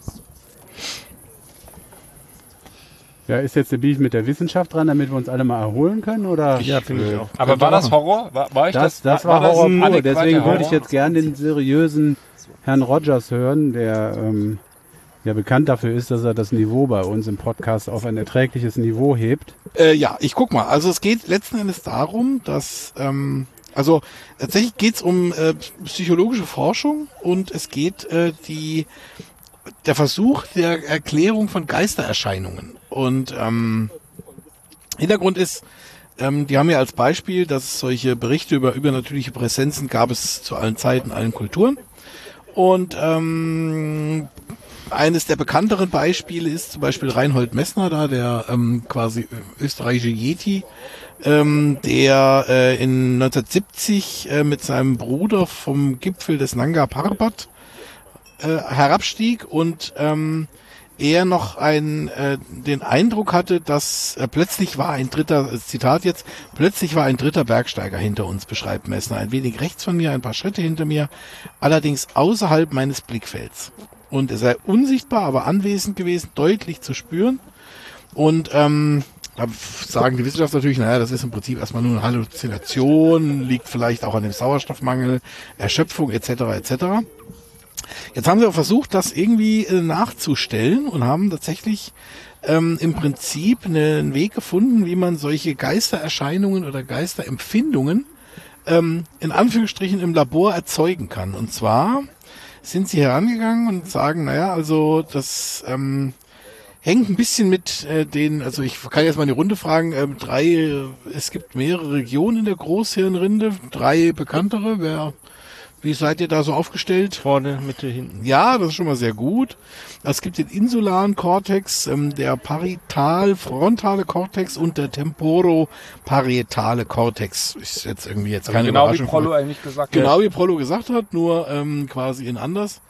Ja, ist jetzt der Beef mit der Wissenschaft dran, damit wir uns alle mal erholen können? Oder? Ja, finde ich auch. Aber war das Horror? War, war ich Das, das? das war Horror ein pur. adäquater Deswegen würde ich Horror? jetzt gerne den seriösen Herrn Rogers hören, der ähm, ja bekannt dafür ist, dass er das Niveau bei uns im Podcast auf ein erträgliches Niveau hebt. Äh, ja, ich guck mal. Also es geht letzten Endes darum, dass, ähm, also tatsächlich geht's um äh, psychologische Forschung und es geht äh, die der Versuch der Erklärung von Geistererscheinungen. Und ähm, Hintergrund ist, ähm, die haben ja als Beispiel, dass solche Berichte über übernatürliche Präsenzen gab es zu allen Zeiten, allen Kulturen. Und ähm, eines der bekannteren Beispiele ist zum Beispiel Reinhold Messner, da der ähm, quasi österreichische Yeti, ähm, der äh, in neunzehnhundertsiebzig äh, mit seinem Bruder vom Gipfel des Nanga Parbat äh, herabstieg und ähm, er noch ein, äh, den Eindruck hatte, dass äh, plötzlich war ein dritter, äh, Zitat jetzt, plötzlich war ein dritter Bergsteiger hinter uns, beschreibt Messner, ein wenig rechts von mir, ein paar Schritte hinter mir, allerdings außerhalb meines Blickfelds. Und er sei unsichtbar, aber anwesend gewesen, deutlich zu spüren. Und ähm, da sagen die Wissenschaftler natürlich, naja, das ist im Prinzip erstmal nur eine Halluzination, liegt vielleicht auch an dem Sauerstoffmangel, Erschöpfung et cetera et cetera. Jetzt haben sie aber versucht, das irgendwie äh, nachzustellen und haben tatsächlich ähm, im Prinzip eine, einen Weg gefunden, wie man solche Geistererscheinungen oder Geisterempfindungen ähm, in Anführungsstrichen im Labor erzeugen kann. Und zwar sind sie herangegangen und sagen, naja, also das ähm, hängt ein bisschen mit äh, den, also ich kann jetzt mal in die Runde fragen, ähm, drei, äh, es gibt mehrere Regionen in der Großhirnrinde, drei bekanntere, wer... Wie seid ihr da so aufgestellt? Vorne, Mitte, hinten. Ja, das ist schon mal sehr gut. Es gibt den insularen Kortex, ähm, der parital-frontale Kortex und der temporoparietale Kortex. Ist jetzt irgendwie jetzt keine Genau wie Überraschung. Prollo eigentlich gesagt hat. Genau wie Prollo gesagt hat, nur ähm, quasi in anders.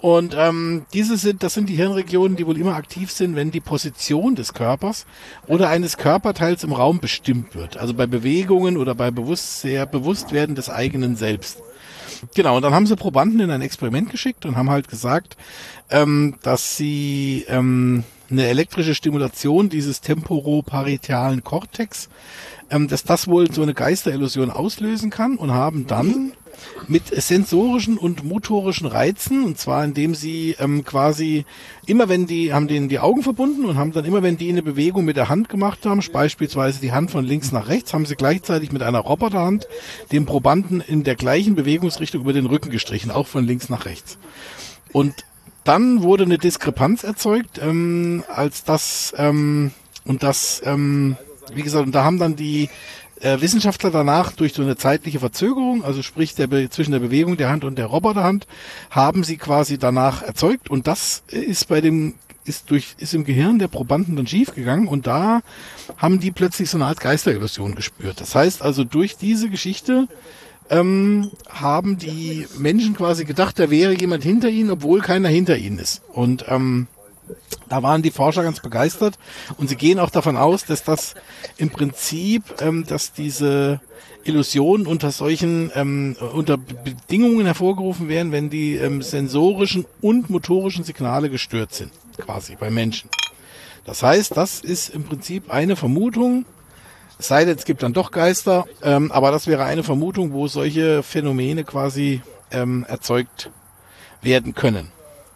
Und ähm, diese sind, das sind die Hirnregionen, die wohl immer aktiv sind, wenn die Position des Körpers oder eines Körperteils im Raum bestimmt wird. Also bei Bewegungen oder bei Bewusstsein, Bewusstwerden des eigenen Selbst. Genau, und dann haben sie Probanden in ein Experiment geschickt und haben halt gesagt, ähm, dass sie ähm, eine elektrische Stimulation dieses temporoparietalen Kortex, ähm, dass das wohl so eine Geisterillusion auslösen kann und haben dann mit sensorischen und motorischen Reizen, und zwar indem sie ähm, quasi immer wenn die, haben denen die Augen verbunden und haben dann immer wenn die eine Bewegung mit der Hand gemacht haben, beispielsweise die Hand von links nach rechts, haben sie gleichzeitig mit einer Roboterhand dem Probanden in der gleichen Bewegungsrichtung über den Rücken gestrichen, auch von links nach rechts. Und dann wurde eine Diskrepanz erzeugt, ähm, als das, ähm, und das, ähm, wie gesagt, und da haben dann die äh, Wissenschaftler danach durch so eine zeitliche Verzögerung, also sprich der Be- zwischen der Bewegung der Hand und der Roboterhand, haben sie quasi danach erzeugt, und das ist bei dem, ist durch, ist im Gehirn der Probanden dann schief gegangen, und da haben die plötzlich so eine Art Geisterillusion gespürt. Das heißt also, durch diese Geschichte ähm, haben die Menschen quasi gedacht, da wäre jemand hinter ihnen, obwohl keiner hinter ihnen ist. Und ähm, da waren die Forscher ganz begeistert, und sie gehen auch davon aus, dass das im Prinzip, ähm, dass diese Illusionen unter solchen, ähm, unter Bedingungen hervorgerufen werden, wenn die ähm, sensorischen und motorischen Signale gestört sind, quasi bei Menschen. Das heißt, das ist im Prinzip eine Vermutung, es sei denn, es gibt dann doch Geister, ähm, aber das wäre eine Vermutung, wo solche Phänomene quasi ähm, erzeugt werden können.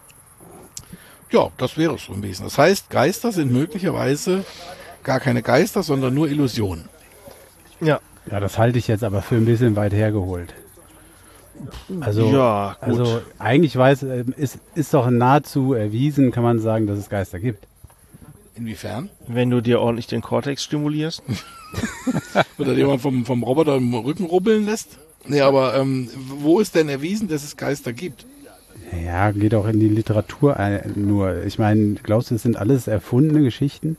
Ja, das wäre es so im Wesentlichen. Das heißt, Geister sind möglicherweise gar keine Geister, sondern nur Illusionen. Ja. Ja, das halte ich jetzt aber für ein bisschen weit hergeholt. Also, Ja, gut. also eigentlich weiß, äh, ist, ist doch nahezu erwiesen, kann man sagen, dass es Geister gibt. Inwiefern? Wenn du dir ordentlich den Kortex stimulierst. Oder jemand vom, vom Roboter im Rücken rubbeln lässt? Nee, aber ähm, wo ist denn erwiesen, dass es Geister gibt? Ja, geht auch in die Literatur ein, nur. Ich meine, glaubst du, das sind alles erfundene Geschichten?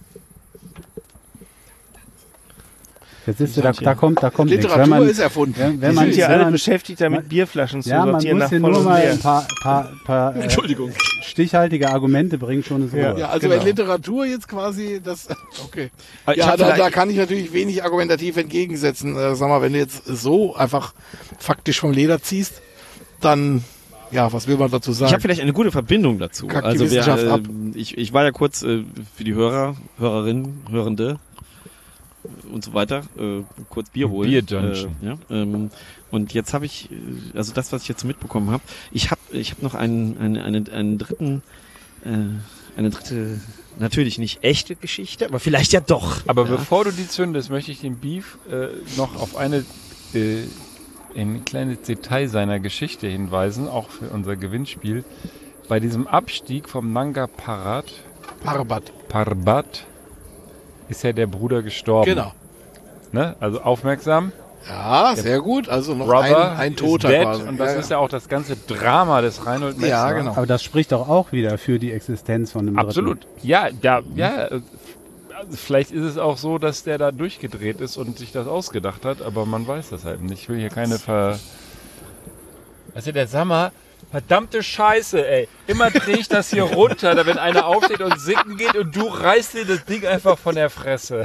Jetzt ist da, da kommt, da kommt Literatur nichts. Wenn man, ist erfunden. Wenn, wenn Die man, sind ja wenn alle man, beschäftigt damit, man- Bierflaschen zu ja, man sortieren muss nach hier voll nur und mal leer. ein paar, paar, paar äh, Entschuldigung. stichhaltige Argumente bringen, schon ist Ja. Ruhe. Ja, also Genau. wenn Literatur jetzt quasi das, okay. Aber ich Ja, hab da, vielleicht- da kann ich natürlich wenig argumentativ entgegensetzen. Äh, sag mal, wenn du jetzt so einfach faktisch vom Leder ziehst, dann, ja, was will man dazu Ich habe sagen? vielleicht eine gute Verbindung dazu. Kackt die Also wir, Wissenschaft äh, ab. ich, ich war ja kurz äh, für die Hörer, Hörerinnen, Hörende und so weiter, äh, kurz Bier holen. Bier Junction. Äh, ja, ähm, und jetzt habe ich, äh, also das, was ich jetzt mitbekommen habe, ich habe ich hab noch einen, einen, einen, einen dritten, äh, eine dritte, natürlich nicht echte Geschichte, aber vielleicht ja doch. Aber ja. bevor du die zündest, möchte ich den Beef äh, noch auf eine äh, ein kleines Detail seiner Geschichte hinweisen, auch für unser Gewinnspiel. Bei diesem Abstieg vom Nanga Parbat, Parbat. Parbat ist ja der Bruder gestorben. Genau. Ne? Also aufmerksam. Ja, sehr gut. Also noch Brother ein, ein is Toter dead, quasi. und das ja, ist ja auch das ganze Drama des Reinhold Messner. Ja, genau. Aber das spricht doch auch wieder für die Existenz von einem Absolut. Ja, ja, ja. äh, Also vielleicht ist es auch so, dass der da durchgedreht ist und sich das ausgedacht hat, aber man weiß das halt nicht. Ich will hier keine Ver... Also der Sammer, verdammte Scheiße, ey. Immer drehe ich das hier runter, da wenn einer aufsteht und singen geht und du reißt dir das Ding einfach von der Fresse.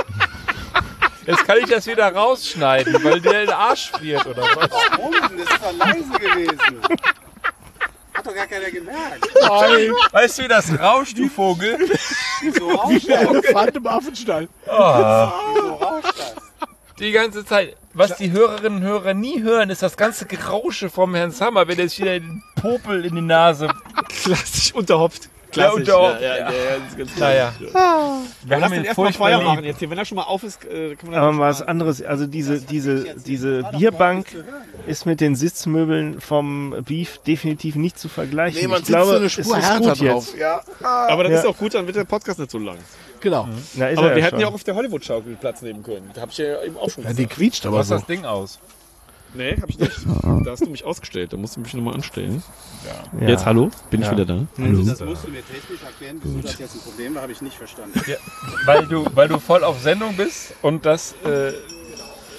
Jetzt kann ich das wieder rausschneiden, weil der den Arsch friert oder was. Warum? Das ist doch leise gewesen. Hat doch gar keiner gemerkt. Nein. Weißt du, wie das rauscht, du Vogel? So rauscht Wie der Elefant im Affenstall. Oh. So rauscht das. Die ganze Zeit. Was die Hörerinnen und Hörer nie hören, ist das ganze Gerausche vom Herrn Sammer, wenn er jetzt wieder den Popel in die Nase... Klassisch unterhopft. Ja, unterhopft. Ja, ja, ja, ja, das ist ganz Naja. klar. Wir Lass haben den ihn erstmal furchtbar Feuer lieb. machen jetzt hier. Wenn er schon mal auf ist, äh, kann man Aber das mal was anderes, also diese, diese, diese Bierbank ist mit den Sitzmöbeln vom Beef definitiv nicht zu vergleichen. Nee, man ich sitzt glaube, so eine es Spur ist härter gut drauf. jetzt. Ja, Aber das Ja. ist auch gut, dann wird der Podcast nicht so lang. genau. Na, ist Aber er wir ja hätten ja auch schon. auf der Hollywood-Schaukel Platz nehmen können. Da habe ich ja eben auch schon Ja, die gesagt. quietscht aber Was so. das Ding aus? Nee, hab ich nicht. Da hast du mich ausgestellt. Da musst du mich nochmal anstellen. Ja. Jetzt, hallo? Bin ich Ja. wieder da? Also das musst du mir technisch erklären, wieso das jetzt ein Problem war, habe ich nicht verstanden. Weil du, weil du voll auf Sendung bist und das äh,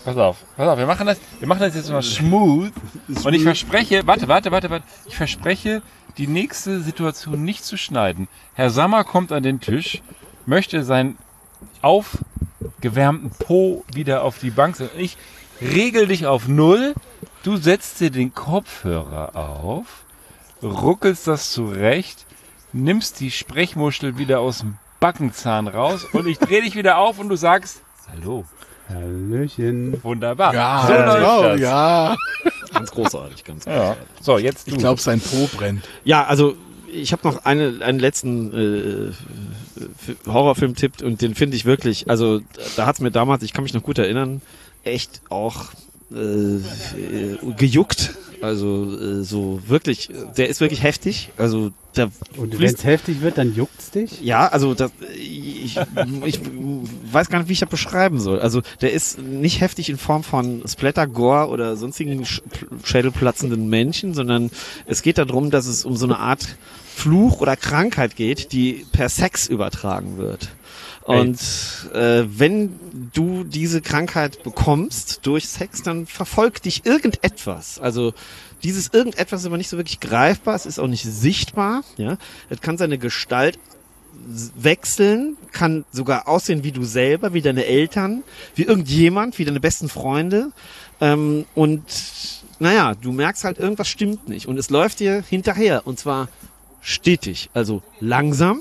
Pass auf, pass auf, wir machen das, wir machen das jetzt mal smooth. Und ich verspreche, warte, warte, warte, warte. Ich verspreche, die nächste Situation nicht zu schneiden. Herr Sammer kommt an den Tisch, möchte seinen aufgewärmten Po wieder auf die Bank setzen. Ich regel dich auf Null. Du setzt dir den Kopfhörer auf, ruckelst das zurecht, nimmst die Sprechmuschel wieder aus dem Backenzahn raus und ich drehe dich wieder auf und du sagst Hallo. Hallöchen. Wunderbar. Ja, so läuft oh, das. ja. Ganz großartig, ganz Ja. großartig. So, jetzt du. Ich glaube, sein Po brennt. Ja, also ich habe noch eine, einen letzten äh, F- Horrorfilm-Tipp und den finde ich wirklich, also da hat's mir damals, ich kann mich noch gut erinnern, echt auch äh, äh, gejuckt. Also äh, so wirklich, der ist wirklich heftig. Also der Und wenn fließt- es heftig wird, dann juckt's dich? Ja, also das, ich, ich weiß gar nicht, wie ich das beschreiben soll. Also der ist nicht heftig in Form von Splatter, Gore oder sonstigen sch- schädelplatzenden Menschen, sondern es geht darum, dass es um so eine Art Fluch oder Krankheit geht, die per Sex übertragen wird. Und äh, wenn du diese Krankheit bekommst durch Sex, dann verfolgt dich irgendetwas. Also dieses irgendetwas ist aber nicht so wirklich greifbar, es ist auch nicht sichtbar. Ja, es kann seine Gestalt s- wechseln, kann sogar aussehen wie du selber, wie deine Eltern, wie irgendjemand, wie deine besten Freunde. Ähm, und naja, du merkst halt, irgendwas stimmt nicht. Und es läuft dir hinterher. Und zwar stetig, also langsam,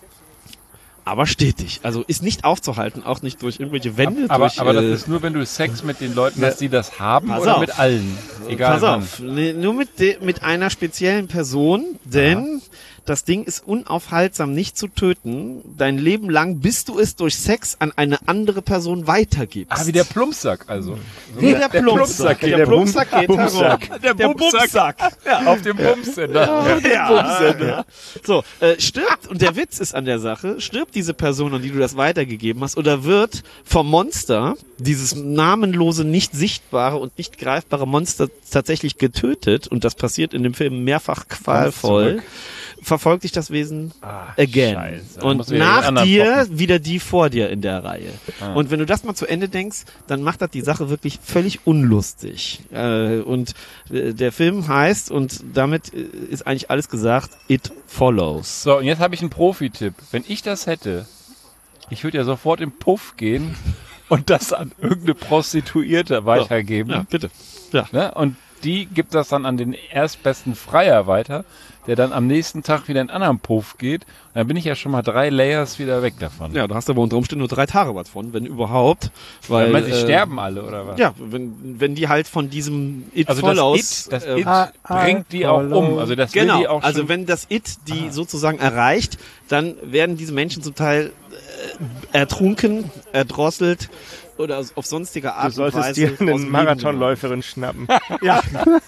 aber stetig. Also ist nicht aufzuhalten, auch nicht durch irgendwelche Wände. Aber, durch, aber das äh, ist nur, wenn du Sex mit den Leuten Ja. hast, die das haben, Pass oder auf. mit allen? Egal Pass wann. auf, nee, nur mit, de, mit einer speziellen Person, denn das Ding ist unaufhaltsam nicht zu töten, dein Leben lang, bis du es durch Sex an eine andere Person weitergibst. Ah, wie der Plumpsack also. Wie der Plumpsack. geht. Der Plumpsack geht Bumsack. herum. Der Bumsack. Ja. Auf dem Bumsender. Ja, ja, ja. So, äh, stirbt, und der Witz ist an der Sache, stirbt diese Person, an die du das weitergegeben hast, oder wird vom Monster, dieses namenlose, nicht sichtbare und nicht greifbare Monster tatsächlich getötet, und das passiert in dem Film mehrfach qualvoll, verfolgt dich das Wesen again. Scheiße. Dann Und musst du ja den nach anderen dir poppen. wieder die vor dir in der Reihe. Ah. Und wenn du das mal zu Ende denkst, dann macht das die Sache wirklich völlig unlustig. Äh, und äh, der Film heißt, und damit äh, ist eigentlich alles gesagt, It Follows. So, und jetzt habe ich einen Profi-Tipp. Wenn ich das hätte, ich würde ja sofort im Puff gehen und das an irgendeine Prostituierte weitergeben. Ja, bitte. Ja. Ne? Und die gibt das dann an den erstbesten Freier weiter, der dann am nächsten Tag wieder in einen anderen Puff geht. Und dann bin ich ja schon mal drei Layers wieder weg davon. Ja, da hast du aber unter Umständen nur drei Tage was von, wenn überhaupt. Weil, Weil, man, sie äh, sterben alle, oder was? Ja, wenn, wenn die halt von diesem It Also Follows... das It, das äh, It bringt die auch um. Also das will Genau, die auch also schon, wenn das It die sozusagen erreicht, dann werden diese Menschen zum Teil äh, ertrunken, erdrosselt oder auf sonstige Art Du solltest und Weise dir aus dem eine Leben Marathonläuferin schnappen. genommen. Ja.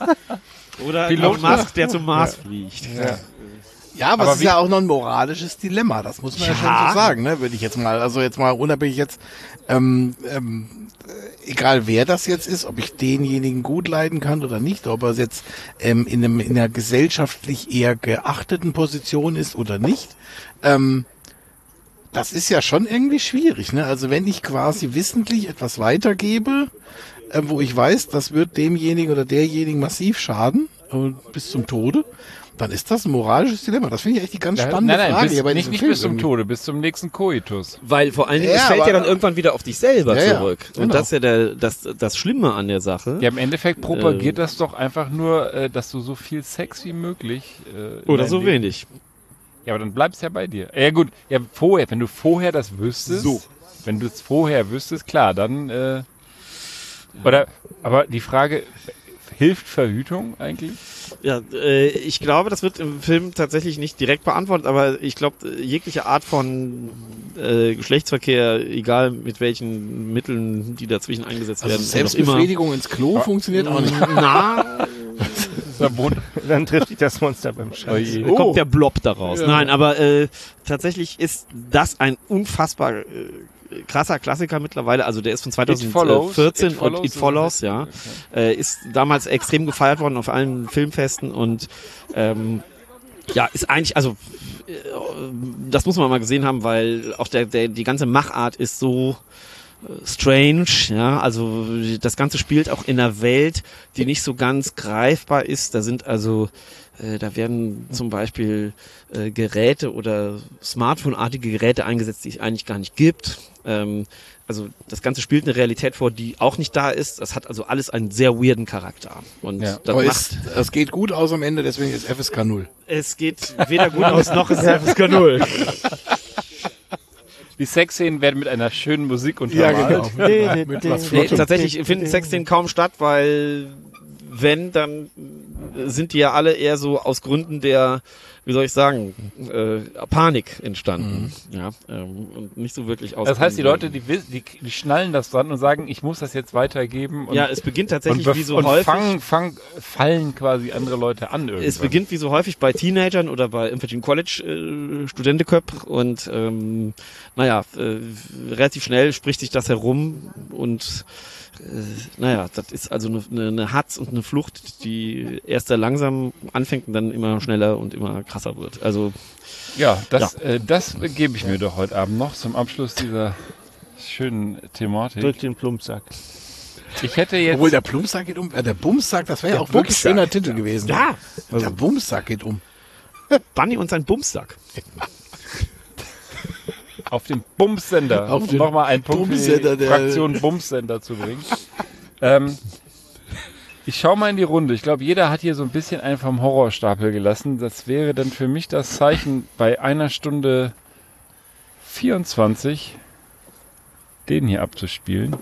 Oder Pilot, Elon Musk, der zum Mars fliegt. Ja. Ja, aber, Aber es ist wie- ja auch noch ein moralisches Dilemma, das muss man ja, Ja. schon so sagen, ne? Würde ich jetzt mal, also jetzt mal unabhängig jetzt, ähm, ähm, äh, egal wer das jetzt ist, ob ich denjenigen gut leiden kann oder nicht, ob er jetzt ähm, in, einem, in einer gesellschaftlich eher geachteten Position ist oder nicht, ähm, das ist ja schon irgendwie schwierig, ne? Also wenn ich quasi wissentlich etwas weitergebe, äh, wo ich weiß, das wird demjenigen oder derjenigen massiv schaden, äh, bis zum Tode, dann ist das ein moralisches Dilemma. Das finde ich echt die ganz Ja, spannende nein, nein, Frage. bis, hier bei nicht, diesem nicht Film bis zum irgendwie. Tode, bis zum nächsten Koitus. Weil vor allen Dingen, Ja, es fällt aber- ja dann irgendwann wieder auf dich selber Ja, ja, zurück. Und genau. das ist ja der, das, das Schlimme an der Sache. Ja, im Endeffekt propagiert Äh, das doch einfach nur, äh, dass du so viel Sex wie möglich... Äh, in Oder dein so Leben- wenig. Ja, aber dann bleibt's ja bei dir. Ja gut, ja vorher, wenn du vorher das wüsstest, So. wenn du es vorher wüsstest, klar, dann... Äh, oder, aber die Frage, hilft Verhütung eigentlich? Ja, äh, ich glaube, das wird im Film tatsächlich nicht direkt beantwortet, aber ich glaube, jegliche Art von äh, Geschlechtsverkehr, egal mit welchen Mitteln, die dazwischen eingesetzt Also werden, und auch immer, Selbstbefriedigung ins Klo funktioniert auch nicht. na, Dann trifft dich das Monster beim Oh Scheiß. je. da kommt der Blob daraus. Nein, aber äh, tatsächlich ist das ein unfassbar äh, krasser Klassiker mittlerweile. Also der ist von It Follows. zweitausendvierzehn It und Follows It Follows, ja. Äh, ist damals extrem gefeiert worden auf allen Filmfesten und ähm, ja, ist eigentlich, also äh, das muss man mal gesehen haben, weil auch der, der die ganze Machart ist so strange, ja, also das Ganze spielt auch in einer Welt, die nicht so ganz greifbar ist. Da sind also, äh, da werden zum Beispiel äh, Geräte oder Smartphone-artige Geräte eingesetzt, die es eigentlich gar nicht gibt. Ähm, also das Ganze spielt eine Realität vor, die auch nicht da ist. Das hat also alles einen sehr weirden Charakter. Und Ja. das Aber macht, es, es geht gut aus am Ende, deswegen ist F S K null. es geht weder gut aus, noch ist es F S K null. Die Sexszenen werden mit einer schönen Musik untermalt. Mit was Nee, Flottem. tatsächlich finden Sexszenen kaum statt, weil wenn, dann sind die ja alle eher so aus Gründen der, wie soll ich sagen, äh, Panik entstanden. Mhm. Ja, ähm, und nicht so wirklich aus. Das heißt, die Gründen. Leute, die, wiss- die, die schnallen das dann und sagen, ich muss das jetzt weitergeben. Und, Ja, es beginnt tatsächlich und, bef- wie so und häufig. fangen, fangen, fallen quasi andere Leute an irgendwann. Es beginnt wie so häufig bei Teenagern oder bei irgendwelchen College-Studentenköpfen und ähm, naja, äh, relativ schnell spricht sich das herum und äh, naja, das ist also eine, eine, eine Hatz und eine Flucht, die erst sehr langsam anfängt und dann immer schneller und immer krasser wird. Also Ja, das, Äh, das gebe ich mir doch heute Abend noch zum Abschluss dieser schönen Thematik. Drück den Plumpsack. Ich hätte jetzt... Obwohl der Plumpsack geht um. Äh, der Bumsack, das wäre ja auch wirklich Bumsack. schöner Titel gewesen. ja, Der Bumsack geht um. Bunny und sein Bumssack. auf den Bumssender, Auf um den nochmal einen Punkt für Bumssender, die der- Fraktion Bumssender zu bringen. ähm, ich schaue mal in die Runde. Ich glaube, jeder hat hier so ein bisschen einen vom Horrorstapel gelassen. Das wäre dann für mich das Zeichen, bei einer Stunde vierundzwanzig den hier abzuspielen.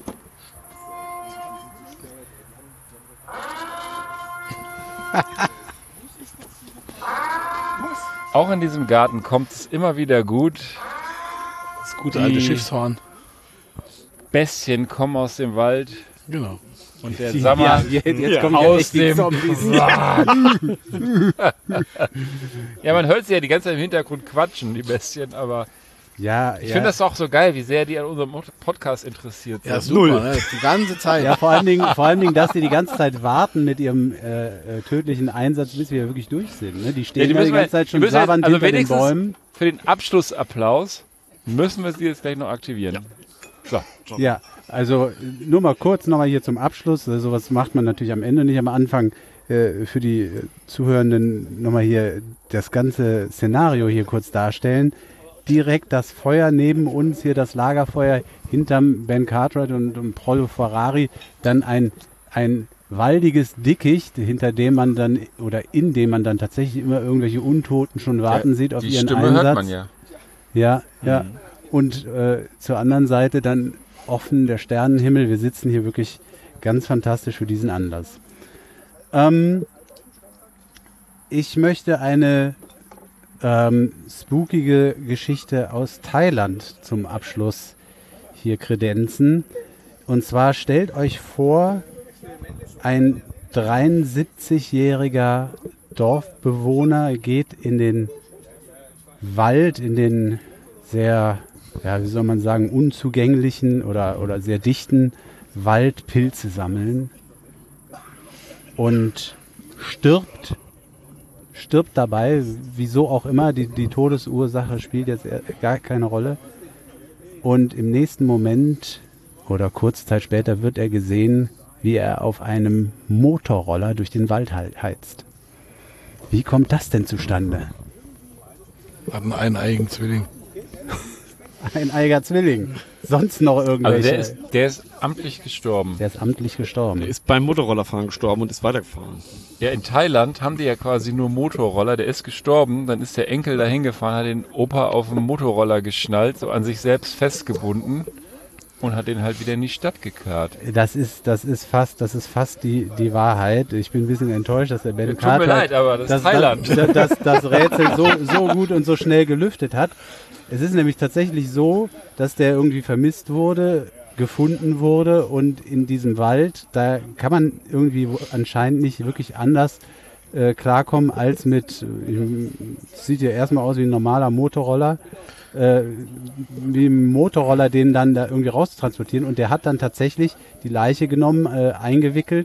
Auch in diesem Garten kommt es immer wieder gut. Das gute alte Die- Schiffshorn. Bestien kommen aus dem Wald Genau. und der Sommer Ja, jetzt, jetzt kommen ja aus echt die dem Zombies. Ja, man hört sie ja die ganze Zeit im Hintergrund quatschen, die Bestien, aber Ja, ich ja. finde das auch so geil, wie sehr die an unserem Mod- Podcast interessiert sind. Ja, super. Ne? Die ganze Zeit. Ja, vor allen, Dingen, vor allen Dingen, dass die die ganze Zeit warten mit ihrem äh, äh, tödlichen Einsatz, bis wir wirklich durch sind. Ne? Die stehen Ja, die ja, die müssen wir- ganze Zeit die schon müssen jetzt- sabbernd also hinter den wenigstens- Bäumen. Für den Abschlussapplaus müssen wir sie jetzt gleich noch aktivieren. So. Ja, also nur mal kurz nochmal hier zum Abschluss. Also, sowas macht man natürlich am Ende, nicht am Anfang. Äh, für die äh, Zuhörenden nochmal hier das ganze Szenario hier kurz darstellen. Direkt das Feuer neben uns, hier das Lagerfeuer hinterm Ben Cartwright und, und Prollo Ferrari. Dann ein, ein waldiges Dickicht, hinter dem man dann oder in dem man dann tatsächlich immer irgendwelche Untoten schon warten sieht auf Die ihren Stimme Einsatz. hört man ja. Ja, ja. Und äh, zur anderen Seite dann offen der Sternenhimmel. Wir sitzen hier wirklich ganz fantastisch für diesen Anlass. Ähm, ich möchte eine ähm, spookige Geschichte aus Thailand zum Abschluss hier kredenzen. Und zwar stellt euch vor, ein dreiundsiebzigjähriger Dorfbewohner geht in den Wald, in den sehr, ja, wie soll man sagen, unzugänglichen oder, oder sehr dichten Wald Pilze sammeln und stirbt, stirbt dabei, wieso auch immer, die, die Todesursache spielt jetzt eher- gar keine Rolle. Und im nächsten Moment oder kurze Zeit später wird er gesehen, wie er auf einem Motorroller durch den Wald hei- heizt. Wie kommt das denn zustande? Hatten einen eigenen Zwilling. Ein eiger Zwilling. Sonst noch irgendwelche. Also der ist, der ist amtlich gestorben. Der ist amtlich gestorben. Der ist beim Motorrollerfahren gestorben und ist weitergefahren. Ja, in Thailand haben die ja quasi nur Motorroller. Der ist gestorben, dann ist der Enkel da hingefahren, hat den Opa auf dem Motorroller geschnallt, so an sich selbst festgebunden und hat den halt wieder in die Stadt gekarrt. Das ist, das ist fast, das ist fast die, die Wahrheit. Ich bin ein bisschen enttäuscht, dass der Ben Tut mir Cartwright leid, aber das ist Thailand. Das, das, das Rätsel so, so gut und so schnell gelüftet hat. Es ist nämlich tatsächlich so, dass der irgendwie vermisst wurde, gefunden wurde und in diesem Wald, da kann man irgendwie wo- anscheinend nicht wirklich anders äh, klarkommen als mit, äh, sieht ja erstmal aus wie ein normaler Motorroller, äh, wie ein Motorroller, den dann da irgendwie raustransportieren und der hat dann tatsächlich die Leiche genommen, äh, eingewickelt,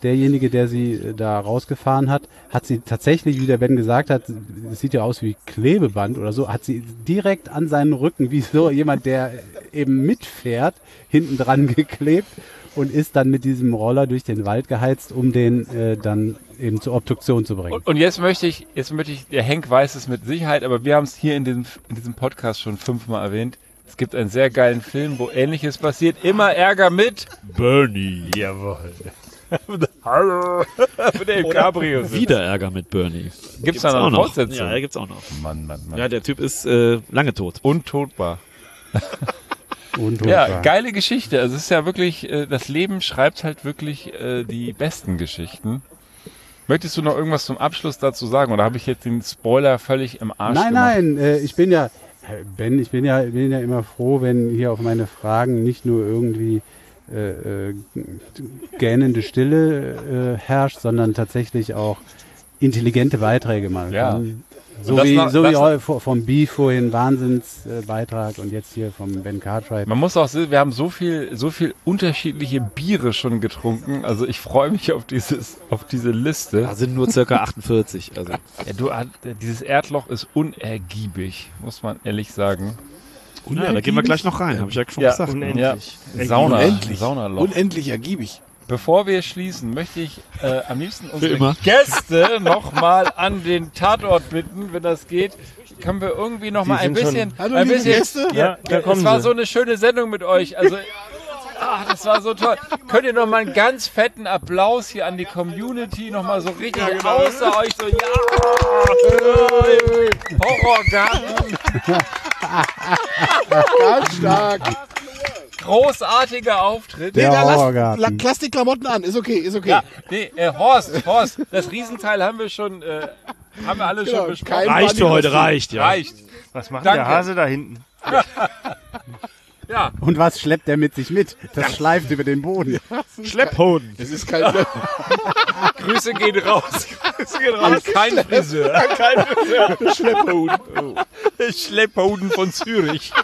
derjenige, der sie äh, da rausgefahren hat, hat sie tatsächlich, wie der Ben gesagt hat, das sieht ja aus wie Klebeband oder so, hat sie direkt an seinen Rücken, wie so jemand, der eben mitfährt, hinten dran geklebt und ist dann mit diesem Roller durch den Wald geheizt, um den äh, dann eben zur Obduktion zu bringen. Und, und jetzt möchte ich, jetzt möchte ich, der Henk weiß es mit Sicherheit, aber wir haben es hier in diesem, in diesem Podcast schon fünfmal erwähnt. Es gibt einen sehr geilen Film, wo Ähnliches passiert. Immer Ärger mit Bernie. Jawohl. Hallo. Mit dem Cabrio. Wieder Ärger mit Bernie. Gibt's da noch eine Fortsetzung? Ja, der gibt's auch noch. Mann, Mann, Mann. Ja, der Typ ist äh, lange tot. Untotbar. Untötbar. Ja, geile Geschichte. Also es ist ja wirklich, äh, das Leben schreibt halt wirklich äh, die besten Geschichten. Möchtest du noch irgendwas zum Abschluss dazu sagen? Oder habe ich jetzt den Spoiler völlig im Arsch Nein, gemacht? nein, äh, ich bin ja, Ben, ich bin ja, bin ja immer froh, wenn hier auf meine Fragen nicht nur irgendwie äh, äh, gähnende Stille äh, herrscht, sondern tatsächlich auch intelligente Beiträge mal. Ja. kommen. So das wie, noch- so wie das- heu- vo- vom Beef vorhin Wahnsinnsbeitrag äh, und jetzt hier vom Ben Cartwright. Man muss auch sehen, wir haben so viel, so viel unterschiedliche Biere schon getrunken. Also ich freue mich auf dieses, auf diese Liste. Da sind nur circa achtundvierzig. Also. Ja, du, dieses Erdloch ist unergiebig, muss man ehrlich sagen. Ja, da gehen wir gleich noch rein, habe ich ja schon Ja, gesagt. Unendlich. Ja, Sauna, Unendlich. Saunaloch. Unendlich ergiebig. Bevor wir schließen, möchte ich äh, am liebsten unsere immer. Gäste nochmal an den Tatort bitten, wenn das geht. Können wir irgendwie nochmal ein sind schon- bisschen... Hallo, ein liebe bisschen Gäste. Ja, da es kommen war sie. so eine schöne Sendung mit euch. Also, ach, das war so toll. Könnt ihr nochmal einen ganz fetten Applaus hier an die Community nochmal so richtig außer euch so... Ja! Horrorgarten! Ganz stark. Großartiger Auftritt. Der Nee, da lass, Horrorgarten. la, lass die Klamotten an. Ist okay, ist okay. Ja, nee, äh, Horst, Horst, das Riesenteil haben wir schon, äh, haben wir alle Genau, schon besprochen. kein Reicht für Bunny heute, lustig. reicht, ja. Reicht. Was macht Danke. der Hase da hinten? Ja, Und was schleppt er mit sich mit? Das schleift über den Boden. Schlepphoden. Es ist kein Grüße gehen raus. Grüße gehen raus. Kein Friseur. Kein Friseur. Schlepphoden. Schlepphoden von Zürich.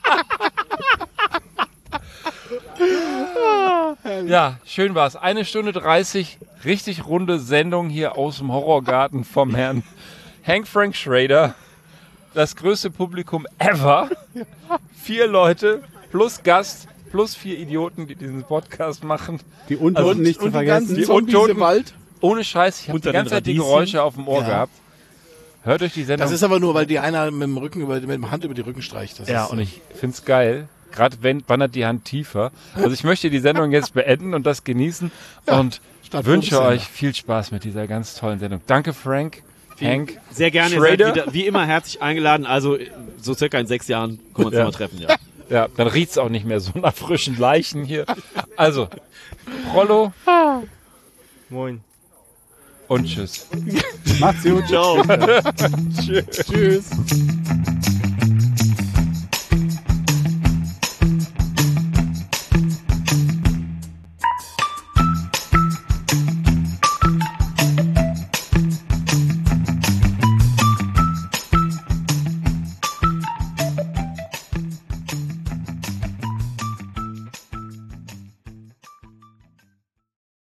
Ja, schön war's. Eine Stunde dreißig, richtig runde Sendung hier aus dem Horrorgarten vom Herrn Hank Frank Schrader. Das größte Publikum ever. Vier Leute plus Gast plus vier Idioten, die diesen Podcast machen. Die Untoten Also, nicht zu Und die ganzen vergessen. Die Zombies Untoten- im Wald. Ohne Scheiß, ich habe die Unter ganze den Zeit die Radieschen. Geräusche auf dem Ohr Ja. gehabt. Hört euch die Sendung. Das ist aber nur, weil die einer mit dem Rücken über, mit dem Hand über die Rücken streicht. Das Ja, ist, und ich find's geil. Gerade wenn wandert die Hand tiefer. Also ich möchte die Sendung jetzt beenden und das genießen und statt wünsche Bundesländer. euch viel Spaß mit dieser ganz tollen Sendung. Danke Frank, Hank. Sehr gerne, ihr seid Schrader. wieder, wie immer herzlich eingeladen. Also so circa in sechs Jahren können wir uns Ja. nochmal treffen. Ja. Ja, dann riecht's auch nicht mehr so nach frischen Leichen hier. Also, Rollo Moin. und tschüss. Macht's gut. Ciao. Tschüss.